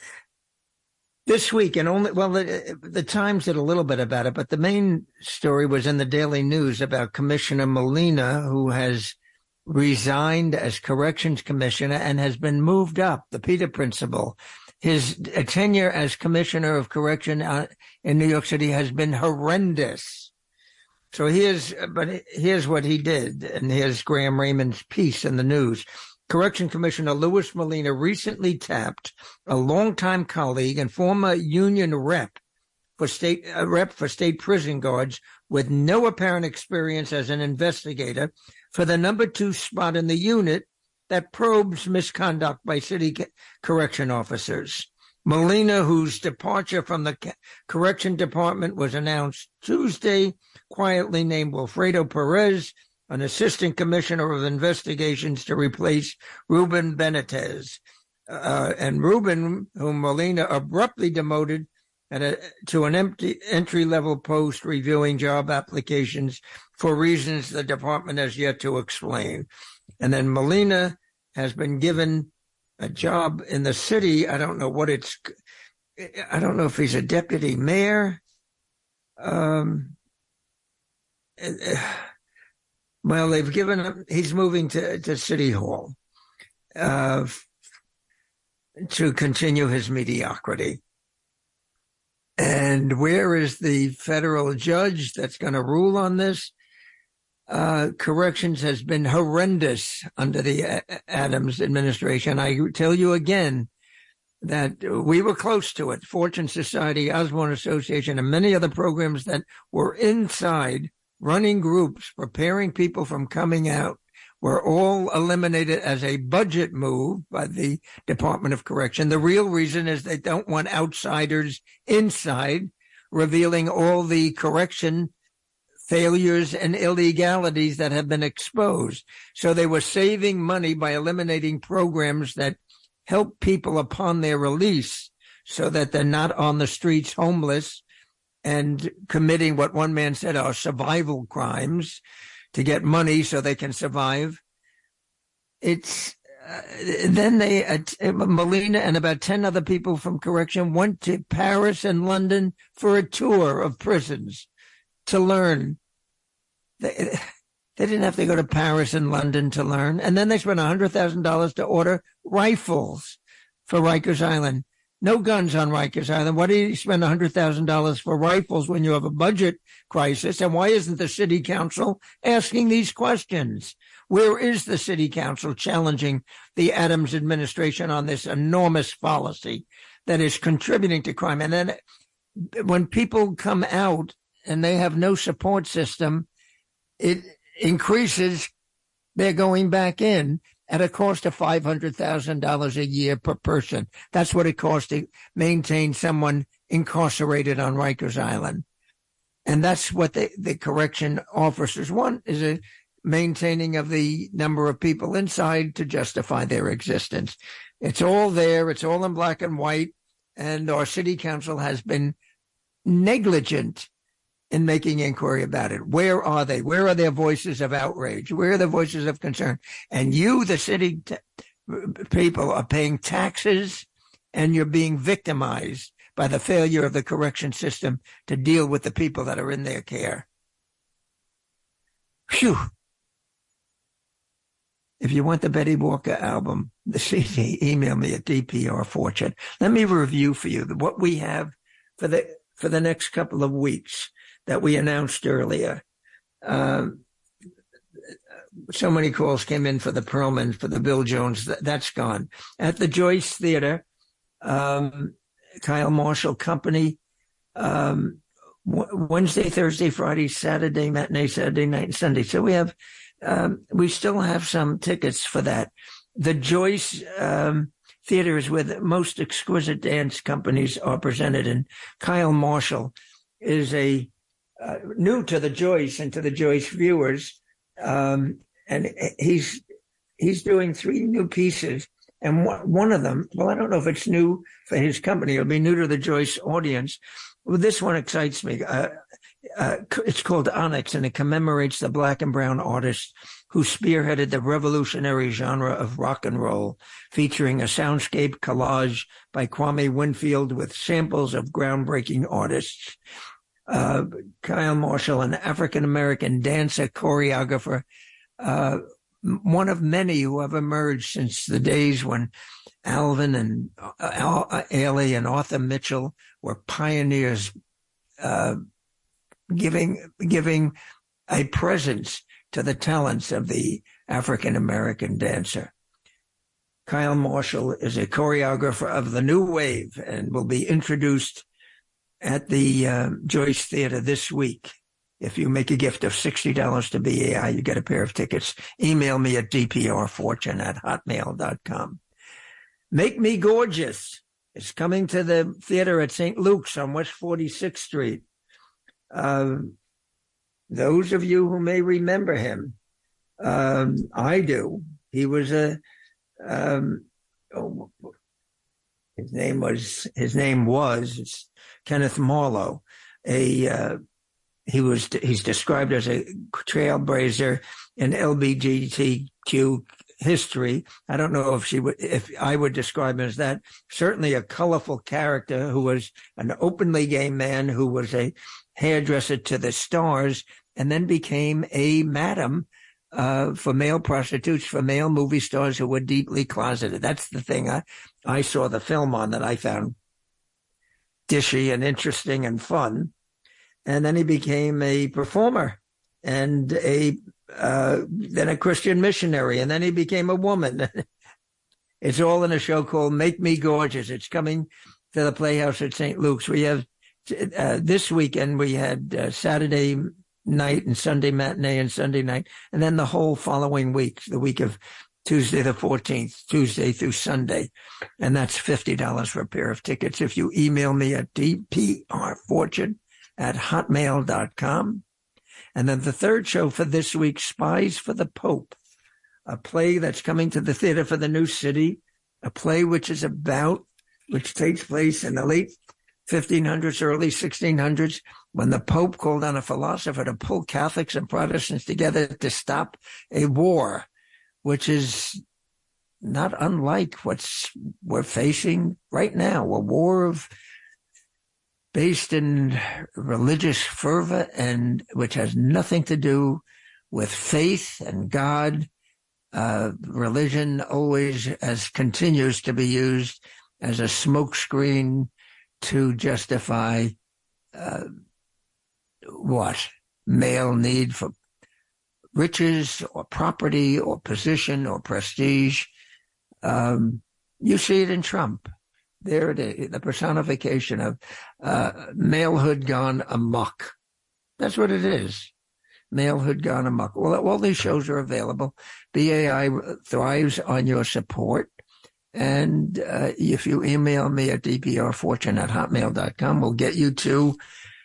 This week, and only, well, the, the Times did a little bit about it, but the main story was in the Daily News about Commissioner Molina, who has resigned as corrections commissioner and has been moved up, the Peter Principle. His tenure as commissioner of correction in New York City has been horrendous. So here's, but here's what he did, and here's Graham Raymond's piece in the news. Correction Commissioner Louis Molina recently tapped a longtime colleague and former union rep for state uh, rep for state prison guards with no apparent experience as an investigator for the number two spot in the unit that probes misconduct by city correction officers. Molina, whose departure from the correction department was announced Tuesday, quietly named Wilfredo Perez, an assistant commissioner of investigations, to replace Ruben Benitez. Uh, and Ruben, whom Molina abruptly demoted at a, to an empty entry-level post reviewing job applications for reasons the department has yet to explain. And then Molina has been given a job in the city. I don't know what it's, I don't know if he's a deputy mayor. Um, well, they've given him, he's moving to, to City Hall uh, to continue his mediocrity. And where is the federal judge that's going to rule on this? Uh, corrections has been horrendous under the Adams administration. I tell you again that we were close to it. Fortune Society, Osborne Association, and many other programs that were inside running groups, preparing people from coming out, were all eliminated as a budget move by the Department of Correction. The real reason is they don't want outsiders inside revealing all the correction failures and illegalities that have been exposed. So they were saving money by eliminating programs that help people upon their release so that they're not on the streets homeless and committing what one man said are survival crimes to get money so they can survive. It's uh, then they, uh, Molina and about ten other people from correction went to Paris and London for a tour of prisons to learn. They, they didn't have to go to Paris and London to learn. And then they spent one hundred thousand dollars to order rifles for Rikers Island. No guns on Rikers Island. Why do you spend one hundred thousand dollars for rifles when you have a budget crisis? And why isn't the city council asking these questions? Where is the city council challenging the Adams administration on this enormous policy that is contributing to crime? And then when people come out and they have no support system, it increases their going back in at a cost of five hundred thousand dollars a year per person. That's what it costs to maintain someone incarcerated on Rikers Island. And that's what the, the correction officers want, is a maintaining of the number of people inside to justify their existence. It's all there. It's all in black and white. And our city council has been negligent in making inquiry about it. Where are they? Where are their voices of outrage? Where are the voices of concern? And you, the city t- people, are paying taxes and you're being victimized by the failure of the correction system to deal with the people that are in their care. Phew. If you want the Betty Walker album, the C D, email me at d p r fortune. Let me review for you what we have for the for the next couple of weeks that we announced earlier. Um, so many calls came in for the Perlman, for the Bill Jones. That's gone. At the Joyce Theater, um, Kyle Marshall Company um, Wednesday, Thursday, Friday, Saturday, matinee, Saturday night, and Sunday. So we have, um, we still have some tickets for that. The Joyce um, Theater is where the most exquisite dance companies are presented. And Kyle Marshall is a uh, new to the Joyce and to the Joyce viewers. Um, and he's he's doing three new pieces. And one of them, well, I don't know if it's new for his company. It'll be new to the Joyce audience. Well, this one excites me. Uh, uh, it's called Onyx, and it commemorates the black and brown artists who spearheaded the revolutionary genre of rock and roll, featuring a soundscape collage by Kwame Winfield with samples of groundbreaking artists. Uh, Kyle Marshall, an African-American dancer, choreographer, uh, one of many who have emerged since the days when Alvin and uh, Ailey and Arthur Mitchell were pioneers, uh, giving giving a presence to the talents of the African-American dancer. Kyle Marshall is a choreographer of the New Wave and will be introduced at the uh, Joyce Theater this week. If you make a gift of sixty dollars to B A I, you get a pair of tickets. Email me at d p r fortune at hotmail dot com. Make Me Gorgeous is coming to the theater at Saint Luke's on West forty-sixth Street. Uh, those of you who may remember him, um, I do. He was a, um, oh, his name was, his name was Kenneth Marlowe, a, uh, He was, he's described as a trailblazer in L G B T Q history. I don't know if she would, if I would describe him as that. Certainly a colorful character who was an openly gay man who was a hairdresser to the stars and then became a madam, uh, for male prostitutes, for male movie stars who were deeply closeted. That's the thing I, I saw the film on that I found dishy and interesting and fun. And then he became a performer and a, uh, then a Christian missionary. And then he became a woman. It's all in a show called Make Me Gorgeous. It's coming to the Playhouse at Saint Luke's. We have, uh, this weekend we had uh, Saturday night and Sunday matinee and Sunday night. And then the whole following week, the week of Tuesday the fourteenth, Tuesday through Sunday. And that's fifty dollars for a pair of tickets. If you email me at d p r fortune at hotmail dot com. And then the third show for this week, Spies for the Pope, a play that's coming to the Theater for the New City, a play which is about, which takes place in the late fifteen hundreds, early sixteen hundreds, when the Pope called on a philosopher to pull Catholics and Protestants together to stop a war, which is not unlike what's we're facing right now, a war of based in religious fervor and which has nothing to do with faith and God. Uh, religion always as continues to be used as a smokescreen to justify uh, what? Male need for riches or property or position or prestige. Um, you see it in Trump. There it is, the personification of uh, malehood gone amok. That's what it is. Malehood gone amok. Well, all these shows are available. B A I thrives on your support. And uh, if you email me at d p r fortune at hotmail dot com, we'll get you to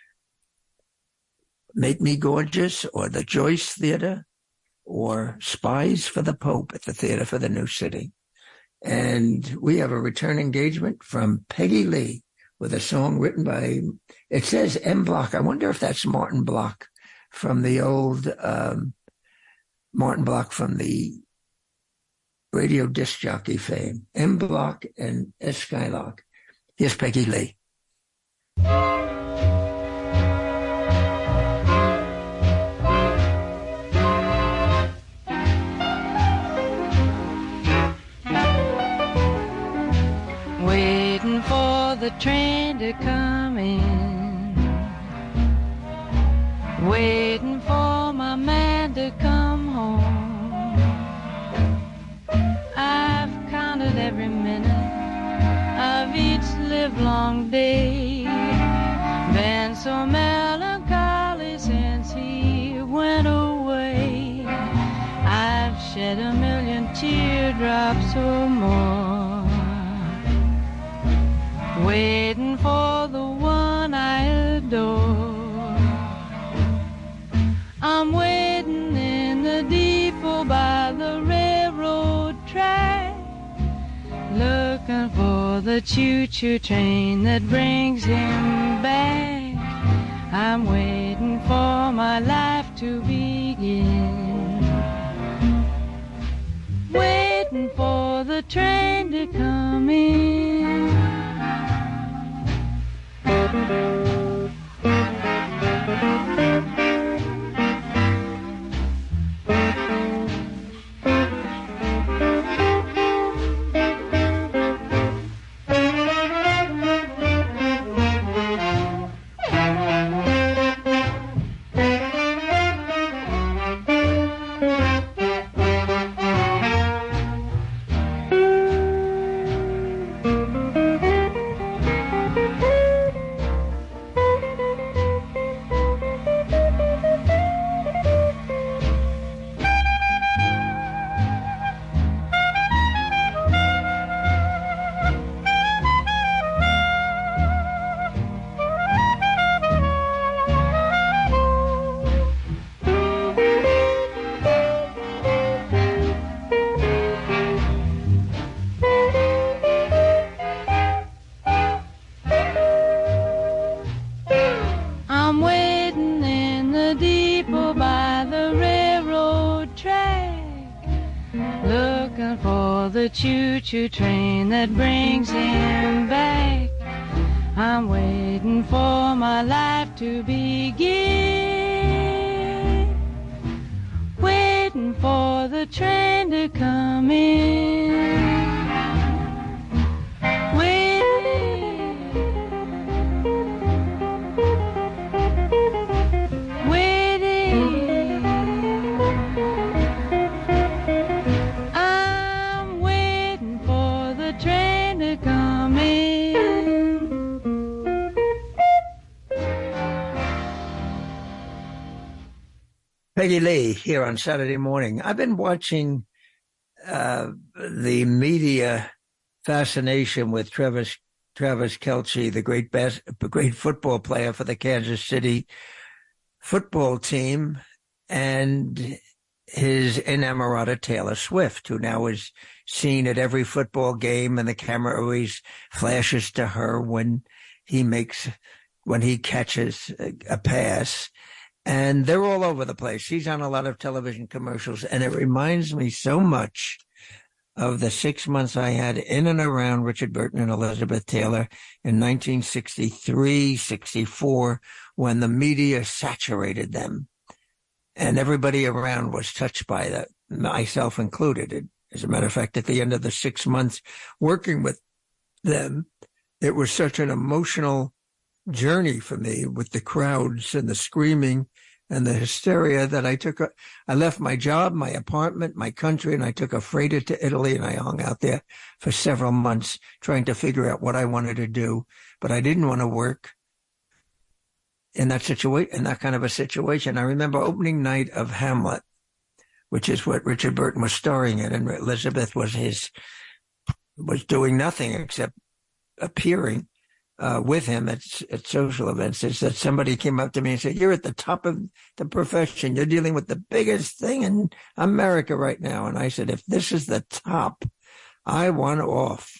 Make Me Gorgeous or the Joyce Theater or Spies for the Pope at the Theater for the New City. And we have a return engagement from Peggy Lee with a song written by, it says M. Block. I wonder if that's Martin Block from the old, um, Martin Block from the radio disc jockey fame. M. Block and S. Skylark. Here's Peggy Lee. Waiting for the train to come in, waiting for my man to come home. I've counted every minute of each livelong day, been so mellow or more, waiting for the one I adore. I'm waiting in the depot by the railroad track, looking for the choo-choo train that brings him back. I'm waiting for my life to begin, waiting for the train to come in. Choo-choo train that brings him back. I'm waiting for my life to begin, waiting for the train to come in. Peggy Lee here on Saturday morning. I've been watching uh, the media fascination with Travis Travis Kelce, the great bas- great football player for the Kansas City football team, and his inamorata Taylor Swift, who now is seen at every football game, and the camera always flashes to her when he makes when he catches a, a pass. And they're all over the place. She's on a lot of television commercials, and it reminds me so much of the six months I had in and around Richard Burton and Elizabeth Taylor in nineteen sixty-three, sixty-four, when the media saturated them. And everybody around was touched by that, myself included. As a matter of fact, at the end of the six months working with them, it was such an emotional journey for me with the crowds and the screaming and the hysteria that I took, a, I left my job, my apartment, my country, and I took a freighter to Italy, and I hung out there for several months trying to figure out what I wanted to do. But I didn't want to work in that situation, in that kind of a situation. I remember opening night of Hamlet, which is what Richard Burton was starring in, and Elizabeth was his, was doing nothing except appearing Uh, with him at, at social events, is that somebody came up to me and said, "You're at the top of the profession. You're dealing with the biggest thing in America right now." And I said, if this is the top, I want off.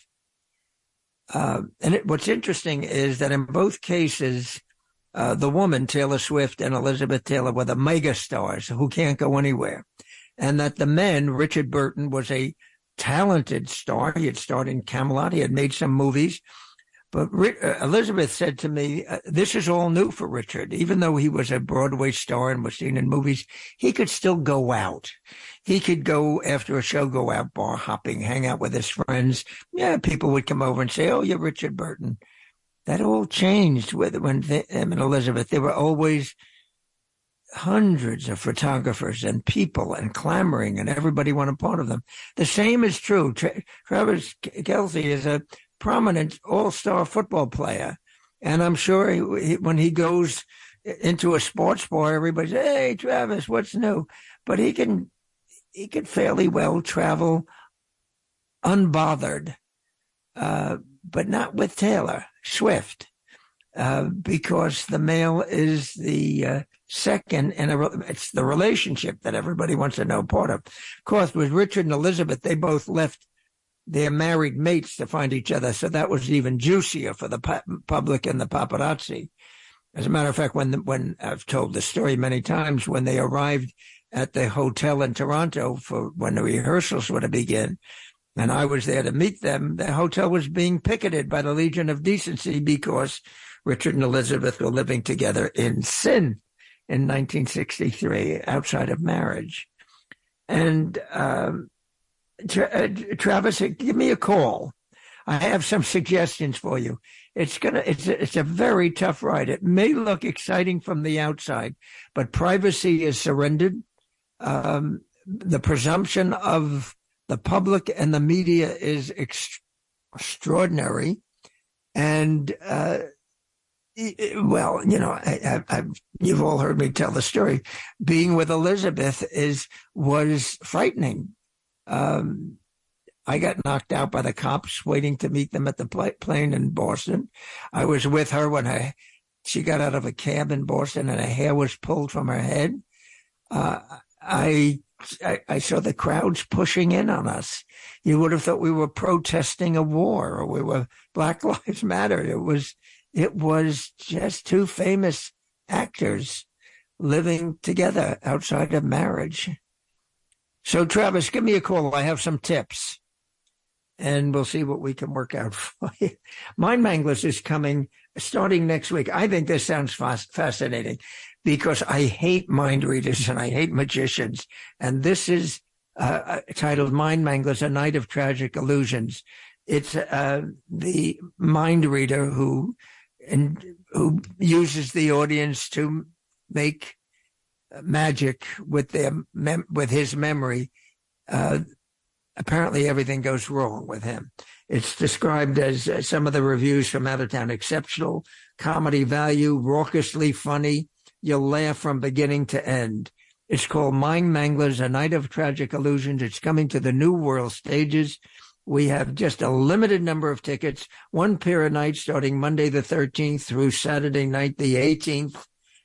Uh, and it, what's interesting is that in both cases, uh, the woman, Taylor Swift and Elizabeth Taylor, were the mega stars who can't go anywhere. And that the men, Richard Burton was a talented star. He had starred in Camelot. He had made some movies. But Elizabeth said to me, uh, this is all new for Richard. Even though he was a Broadway star and was seen in movies, he could still go out. He could go after a show, go out bar hopping, hang out with his friends. Yeah, people would come over and say, "Oh, you're Richard Burton." That all changed with when they, him and Elizabeth. There were always hundreds of photographers and people and clamoring, and everybody wanted part of them. The same is true. Tra- Travis Kelce is a prominent all-star football player. And I'm sure he, he, when he goes into a sports bar, everybody says, "Hey, Travis, what's new?" But he can, he can fairly well travel unbothered, uh, but not with Taylor Swift, uh, because the male is the uh, second in a, it's the relationship that everybody wants to know part of. Of course, with Richard and Elizabeth, they both left their married mates to find each other, so that was even juicier for the pu- public and the paparazzi. As a matter of fact, when the, when I've told the story many times, when they arrived at the hotel in Toronto for when the rehearsals were to begin, and I was there to meet them, the hotel was being picketed by the Legion of Decency because Richard and Elizabeth were living together in sin in nineteen sixty-three, outside of marriage. And um, Tra- uh, Travis, give me a call. I have some suggestions for you. It's gonna, it's a, it's a very tough ride. It may look exciting from the outside, but privacy is surrendered. Um, the presumption of the public and the media is ex- extraordinary. And, uh, well, you know, I, I, I've, you've all heard me tell the story. Being with Elizabeth is, was frightening. Um, I got knocked out by the cops waiting to meet them at the pl- plane in Boston. I was with her when I, she got out of a cab in Boston and her hair was pulled from her head. Uh, I, I, I saw the crowds pushing in on us. You would have thought we were protesting a war or we were Black Lives Matter. It was, it was just two famous actors living together outside of marriage. So, Travis, give me a call. I have some tips, and we'll see what we can work out for you. Mind Manglers is coming starting next week. I think this sounds fas- fascinating because I hate mind readers and I hate magicians. And this is uh, titled Mind Manglers, A Night of Tragic Illusions. It's uh, the mind reader who, and, who uses the audience to make magic with their mem- with his memory. Uh, apparently everything goes wrong with him. It's described as uh, some of the reviews from out of town: exceptional comedy value, raucously funny. You'll laugh from beginning to end. It's called Mind Manglers, A Night of Tragic Illusions. It's coming to the New World Stages. We have just a limited number of tickets, one pair a night starting Monday the thirteenth through Saturday night the eighteenth.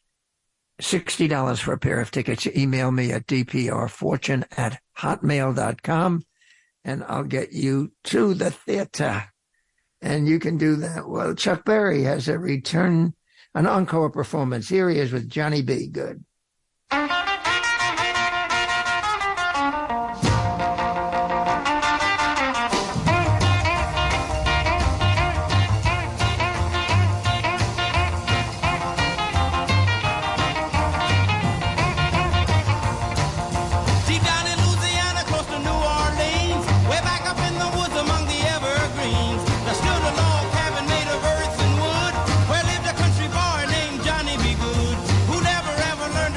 sixty dollars for a pair of tickets. Email me at d p r fortune at hotmail dot com, and I'll get you to the theater. And you can do that. Well, Chuck Berry has a return, an encore performance. Here he is with Johnny B. Good. Who never ever learned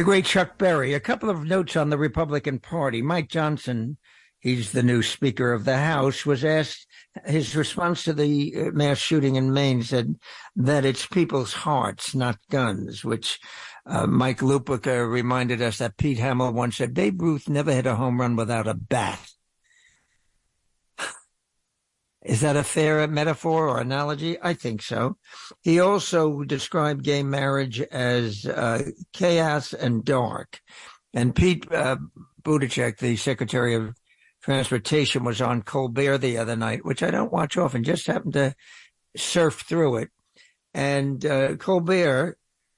The great Chuck Berry. A couple of notes on the Republican Party. Mike Johnson, he's the new Speaker of the House, was asked his response to the mass shooting in Maine, said that it's people's hearts, not guns, which uh, Mike Lupica reminded us that Pete Hamill once said, Babe Ruth never hit a home run without a bat. Is that a fair metaphor or analogy? I think so. He also described gay marriage as uh, chaos and dark. And Pete uh, Buttigieg, the Secretary of Transportation, was on Colbert the other night, which I don't watch often, just happened to surf through it. And uh, Colbert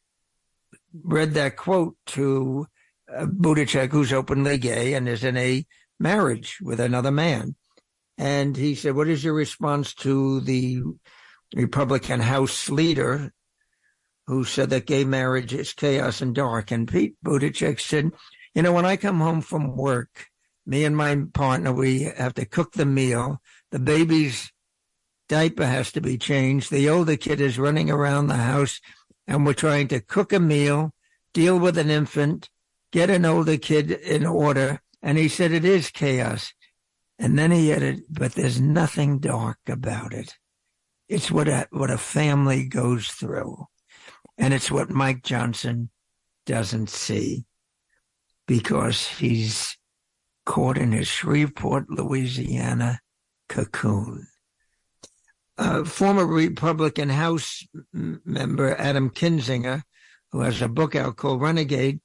read that quote to uh, Buttigieg, who's openly gay and is in a marriage with another man. And he said, what is your response to the Republican House leader who said that gay marriage is chaos and dark? And Pete Buttigieg said, you know, when I come home from work, me and my partner, we have to cook the meal. The baby's diaper has to be changed. The older kid is running around the house, and we're trying to cook a meal, deal with an infant, get an older kid in order. And he said it is chaos. And then he added, but there's nothing dark about it. It's what a, what a family goes through. And it's what Mike Johnson doesn't see, because he's caught in his Shreveport, Louisiana cocoon. Uh, former Republican House m- member Adam Kinzinger, who has a book out called Renegade,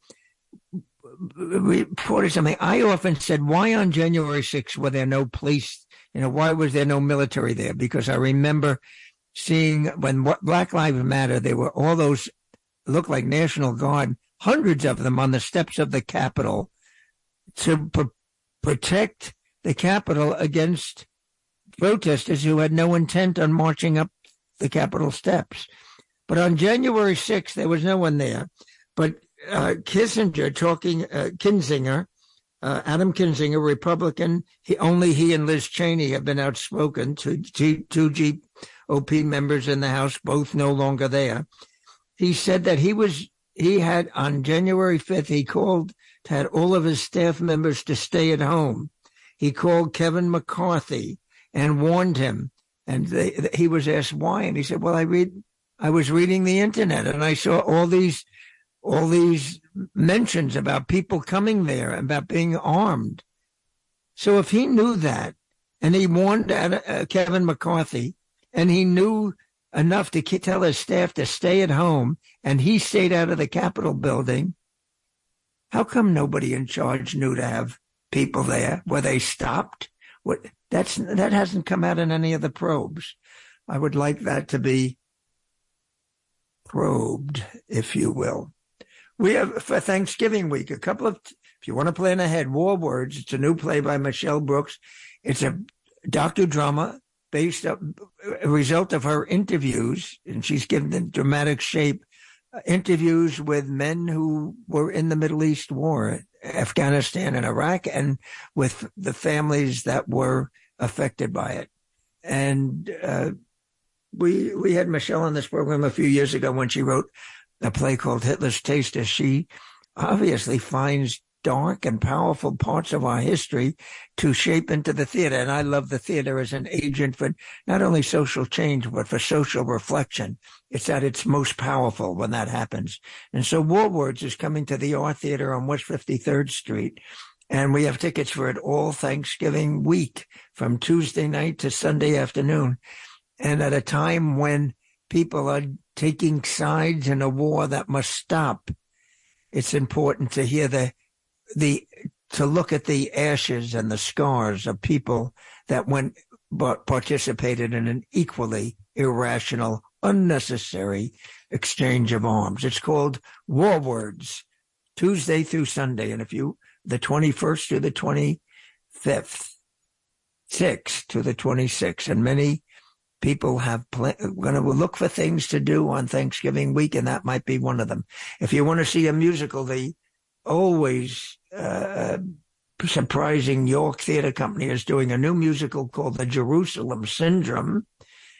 reported something. I often said, why on January sixth were there no police? You know, why was there no military there? Because I remember seeing when Black Lives Matter, there were all those, looked like National Guard, hundreds of them on the steps of the Capitol to pr- protect the Capitol against protesters who had no intent on marching up the Capitol steps. But on January sixth, there was no one there. But Uh, Kissinger talking, uh, Kinzinger, uh, Adam Kinzinger, Republican, he, only he and Liz Cheney have been outspoken, two, two, two G O P members in the House, both no longer there. He said that he was, he had on January fifth, he called, had all of his staff members to stay at home. He called Kevin McCarthy and warned him. And they, he was asked why. And he said, well, I read, I was reading the internet and I saw all these all these mentions about people coming there, about being armed. So if he knew that, and he warned uh, Kevin McCarthy, and he knew enough to tell his staff to stay at home, and he stayed out of the Capitol building, how come nobody in charge knew to have people there? Were they stopped? What, that's, that hasn't come out in any of the probes. I would like that to be probed, if you will. We have, for Thanksgiving week, a couple of, if you want to plan ahead, War Words. It's a new play by Michelle Brooks. It's a docudrama based on a result of her interviews, and she's given in dramatic shape, uh, interviews with men who were in the Middle East war, Afghanistan and Iraq, and with the families that were affected by it. And uh, we we had Michelle on this program a few years ago when she wrote a play called Hitler's Taster. She obviously finds dark and powerful parts of our history to shape into the theater. And I love the theater as an agent for not only social change, but for social reflection. It's at its most powerful when that happens. And so War Words is coming to the Art Theater on West fifty-third Street. And we have tickets for it all Thanksgiving week from Tuesday night to Sunday afternoon. And at a time when people are taking sides in a war that must stop, it's important to hear the, the, to look at the ashes and the scars of people that went, but participated in an equally irrational, unnecessary exchange of arms. It's called War Words, Tuesday through Sunday. And if you, the twenty-first to the twenty-fifth, sixth to the twenty-sixth, and many people have pl- going to look for things to do on Thanksgiving week, and that might be one of them. If you want to see a musical, the always uh, surprising York Theater Company is doing a new musical called The Jerusalem Syndrome.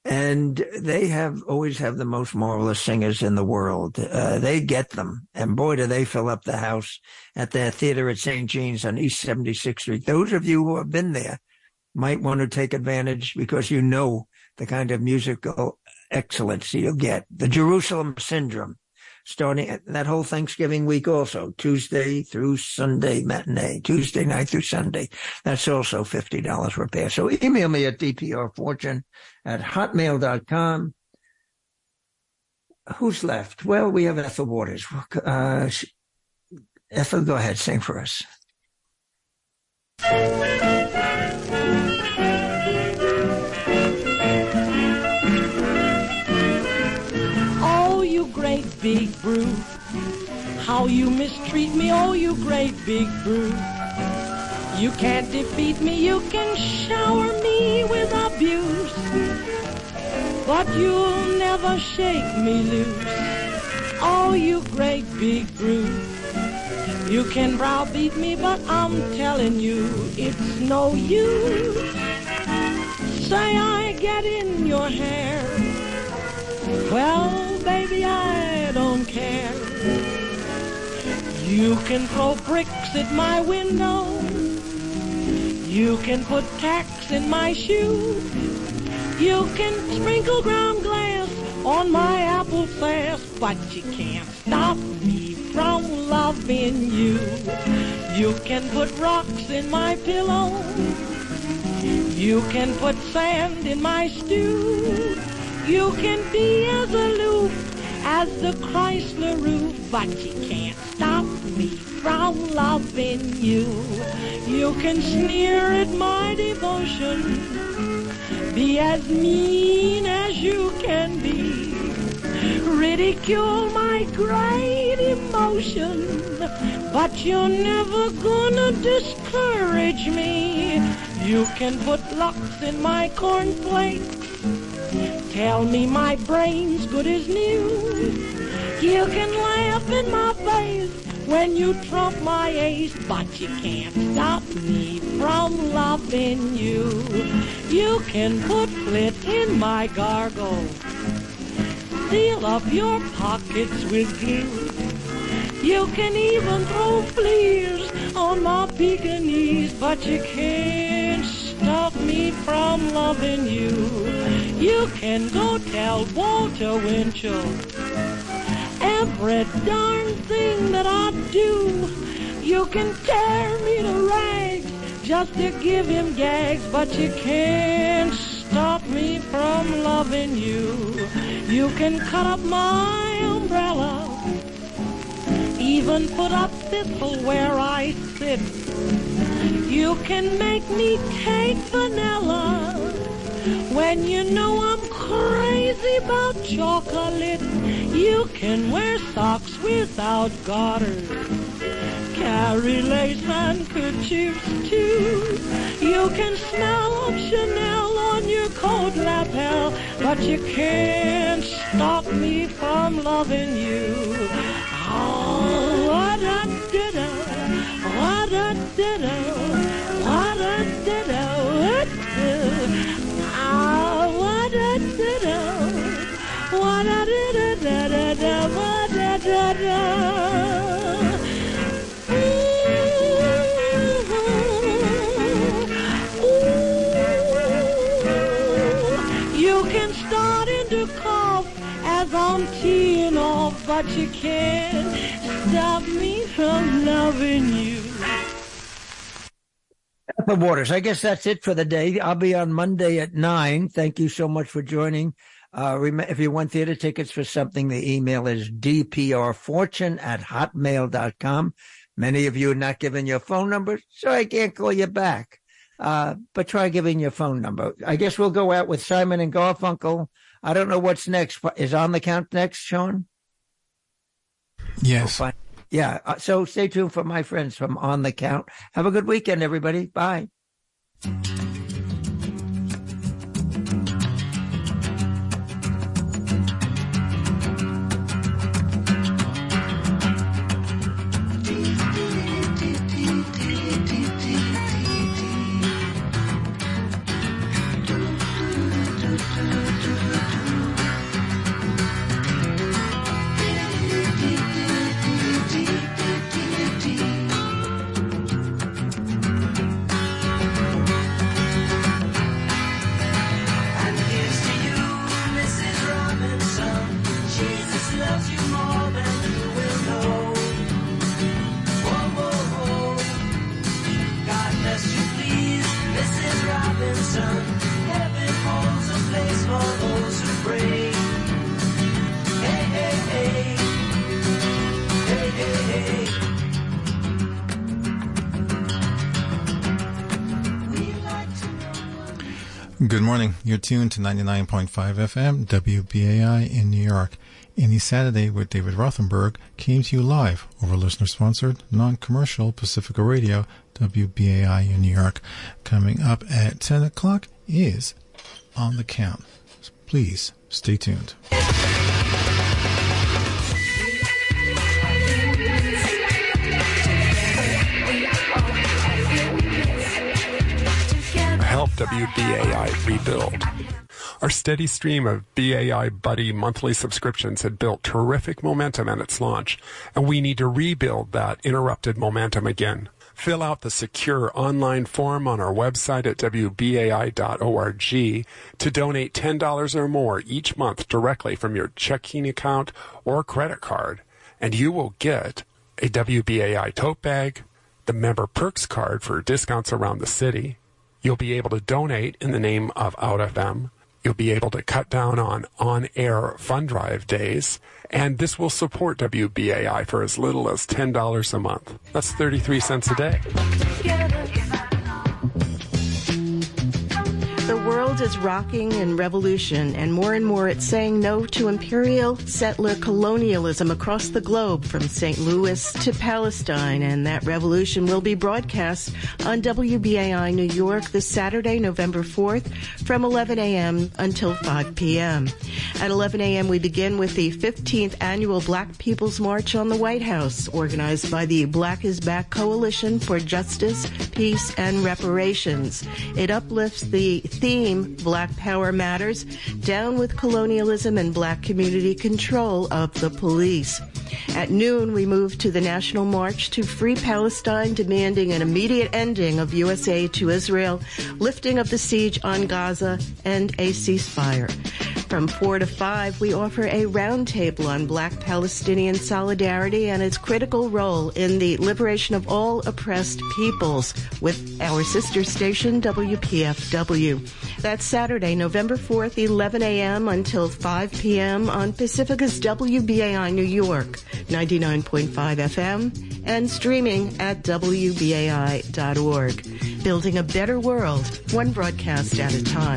And they have always have the most marvelous singers in the world. Uh, they get them. And boy, do they fill up the house at their theater at Saint Jean's on East seventy-sixth Street. Those of you who have been there might want to take advantage because you know the kind of musical excellence you'll get. The Jerusalem Syndrome, starting that whole Thanksgiving week also, Tuesday through Sunday matinee, Tuesday night through Sunday. That's also fifty dollars for a pair. So email me at d p r fortune at hotmail dot com. Who's left? Well, we have Ethel Waters. Uh, Ethel, go ahead, sing for us. Great big brute, how you mistreat me, oh you great big brute. You can't defeat me, you can shower me with abuse, but you'll never shake me loose. Oh you great big brute, you can browbeat me, but I'm telling you it's no use. Say I get in your hair, well baby, I don't care. You can throw bricks at my window, you can put tacks in my shoe, you can sprinkle ground glass on my apple sass, but you can't stop me from loving you. You can put rocks in my pillow, you can put sand in my stew, you can be as aloof as the Chrysler roof, but you can't stop me from loving you. You can sneer at my devotion, be as mean as you can be, ridicule my great emotion, but you're never gonna discourage me. You can put Lux in my cornflakes, tell me my brain's good as new. You can laugh in my face when you trump my ace, but you can't stop me from loving you. You can put flit in my gargle, seal up your pockets with glue. You can even throw fleas on my Pekingese, but you can't stop me from loving you. You can go tell Walter Winchell every darn thing that I do. You can tear me to rags just to give him gags, but you can't stop me from loving you. You can cut up my umbrella, even put up thistle where I sit. You can make me take vanilla when you know I'm crazy about chocolate. You can wear socks without garters, carry lace handkerchiefs too. You can smell of Chanel on your coat lapel, but you can't stop me from loving you. Oh, what a ditto, what a ditto, what a ditto, what a oh, what a ditto, what a ditto, da da da, what a da da. You can start into cough as I'm teeing off, but you can't stop me from loving you. Ethel Waters, I guess that's it for the day. I'll be on Monday at nine. Thank you so much for joining. Uh, if you want theater tickets for something, the email is d p r fortune at hotmail dot com. Many of you are not giving your phone number, so I can't call you back. Uh, but try giving your phone number. I guess we'll go out with Simon and Garfunkel. I don't know what's next. Is On the Count next, Sean? Yes. We'll yeah. Uh, so stay tuned for my friends from On the Count. Have a good weekend, everybody. Bye. Do, do, do, do, do. Just you please, Missus Robinson. Heaven holds a place for those who pray. Hey, hey, hey. Hey, hey, hey. Good morning. You're tuned to ninety-nine point five F M, W B A I in New York. Any Saturday with David Rothenberg came to you live over listener-sponsored, non-commercial Pacifica Radio, W B A I in New York. Coming up at ten o'clock is On the Count. Please stay tuned. Help W B A I rebuild. Our steady stream of B A I Buddy monthly subscriptions had built terrific momentum at its launch, and we need to rebuild that interrupted momentum again. Fill out the secure online form on our website at W B A I dot org to donate ten dollars or more each month directly from your checking account or credit card, and you will get a W B A I tote bag, the Member Perks card for discounts around the city. You'll be able to donate in the name of Out F M. You'll be able to cut down on on-air fund drive days, and this will support W B A I for as little as ten dollars a month. That's thirty-three cents a day. The world is rocking in revolution, and more and more it's saying no to imperial settler colonialism across the globe, from Saint Louis to Palestine, and that revolution will be broadcast on W B A I New York this Saturday, November fourth, from eleven a.m. until five p.m. At eleven a.m. we begin with the fifteenth Annual Black People's March on the White House, organized by the Black is Back Coalition for Justice, Peace, and Reparations. It uplifts the theme, Black Power Matters, down with colonialism and black community control of the police. At noon, we move to the National March to Free Palestine, demanding an immediate ending of U S aid to Israel, lifting of the siege on Gaza, and a ceasefire. From four to five, we offer a roundtable on Black Palestinian solidarity and its critical role in the liberation of all oppressed peoples with our sister station, W P F W. That's Saturday, November fourth, eleven a.m. until five p.m. on Pacifica's W B A I New York, ninety-nine point five F M, and streaming at W B A I dot org. Building a better world, one broadcast at a time.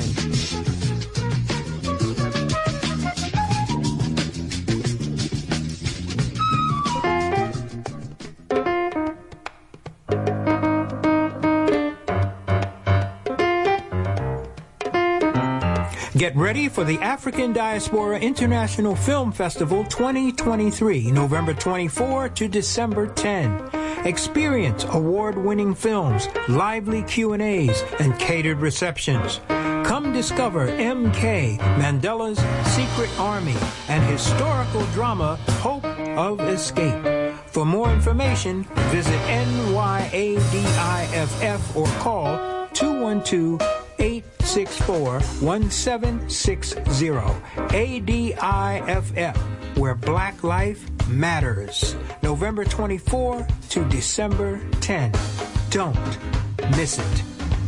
Get ready for the African Diaspora International Film Festival twenty twenty-three, November twenty-fourth to December tenth. Experience award-winning films, lively Q and A's, and catered receptions. Come discover M K, Mandela's Secret Army, and historical drama Hope of Escape. For more information, visit N Y A D I F F or call two one two, eight six four, one seven six zero. A D I F F, where Black life matters. November twenty-fourth to December tenth. Don't miss it.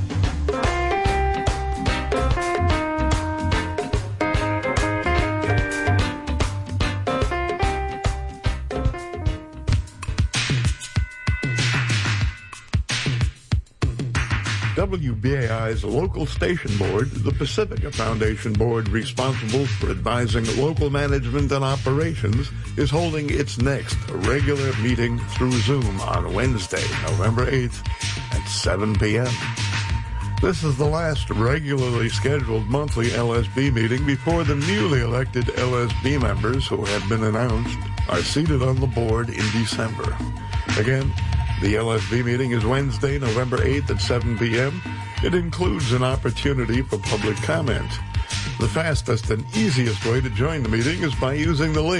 W B A I's local station board, the Pacifica Foundation Board responsible for advising local management and operations, is holding its next regular meeting through Zoom on Wednesday, November eighth at seven p.m. This is the last regularly scheduled monthly L S B meeting before the newly elected L S B members, who have been announced, are seated on the board in December. Again, the L S B meeting is Wednesday, November eighth at seven p.m. It includes an opportunity for public comment. The fastest and easiest way to join the meeting is by using the link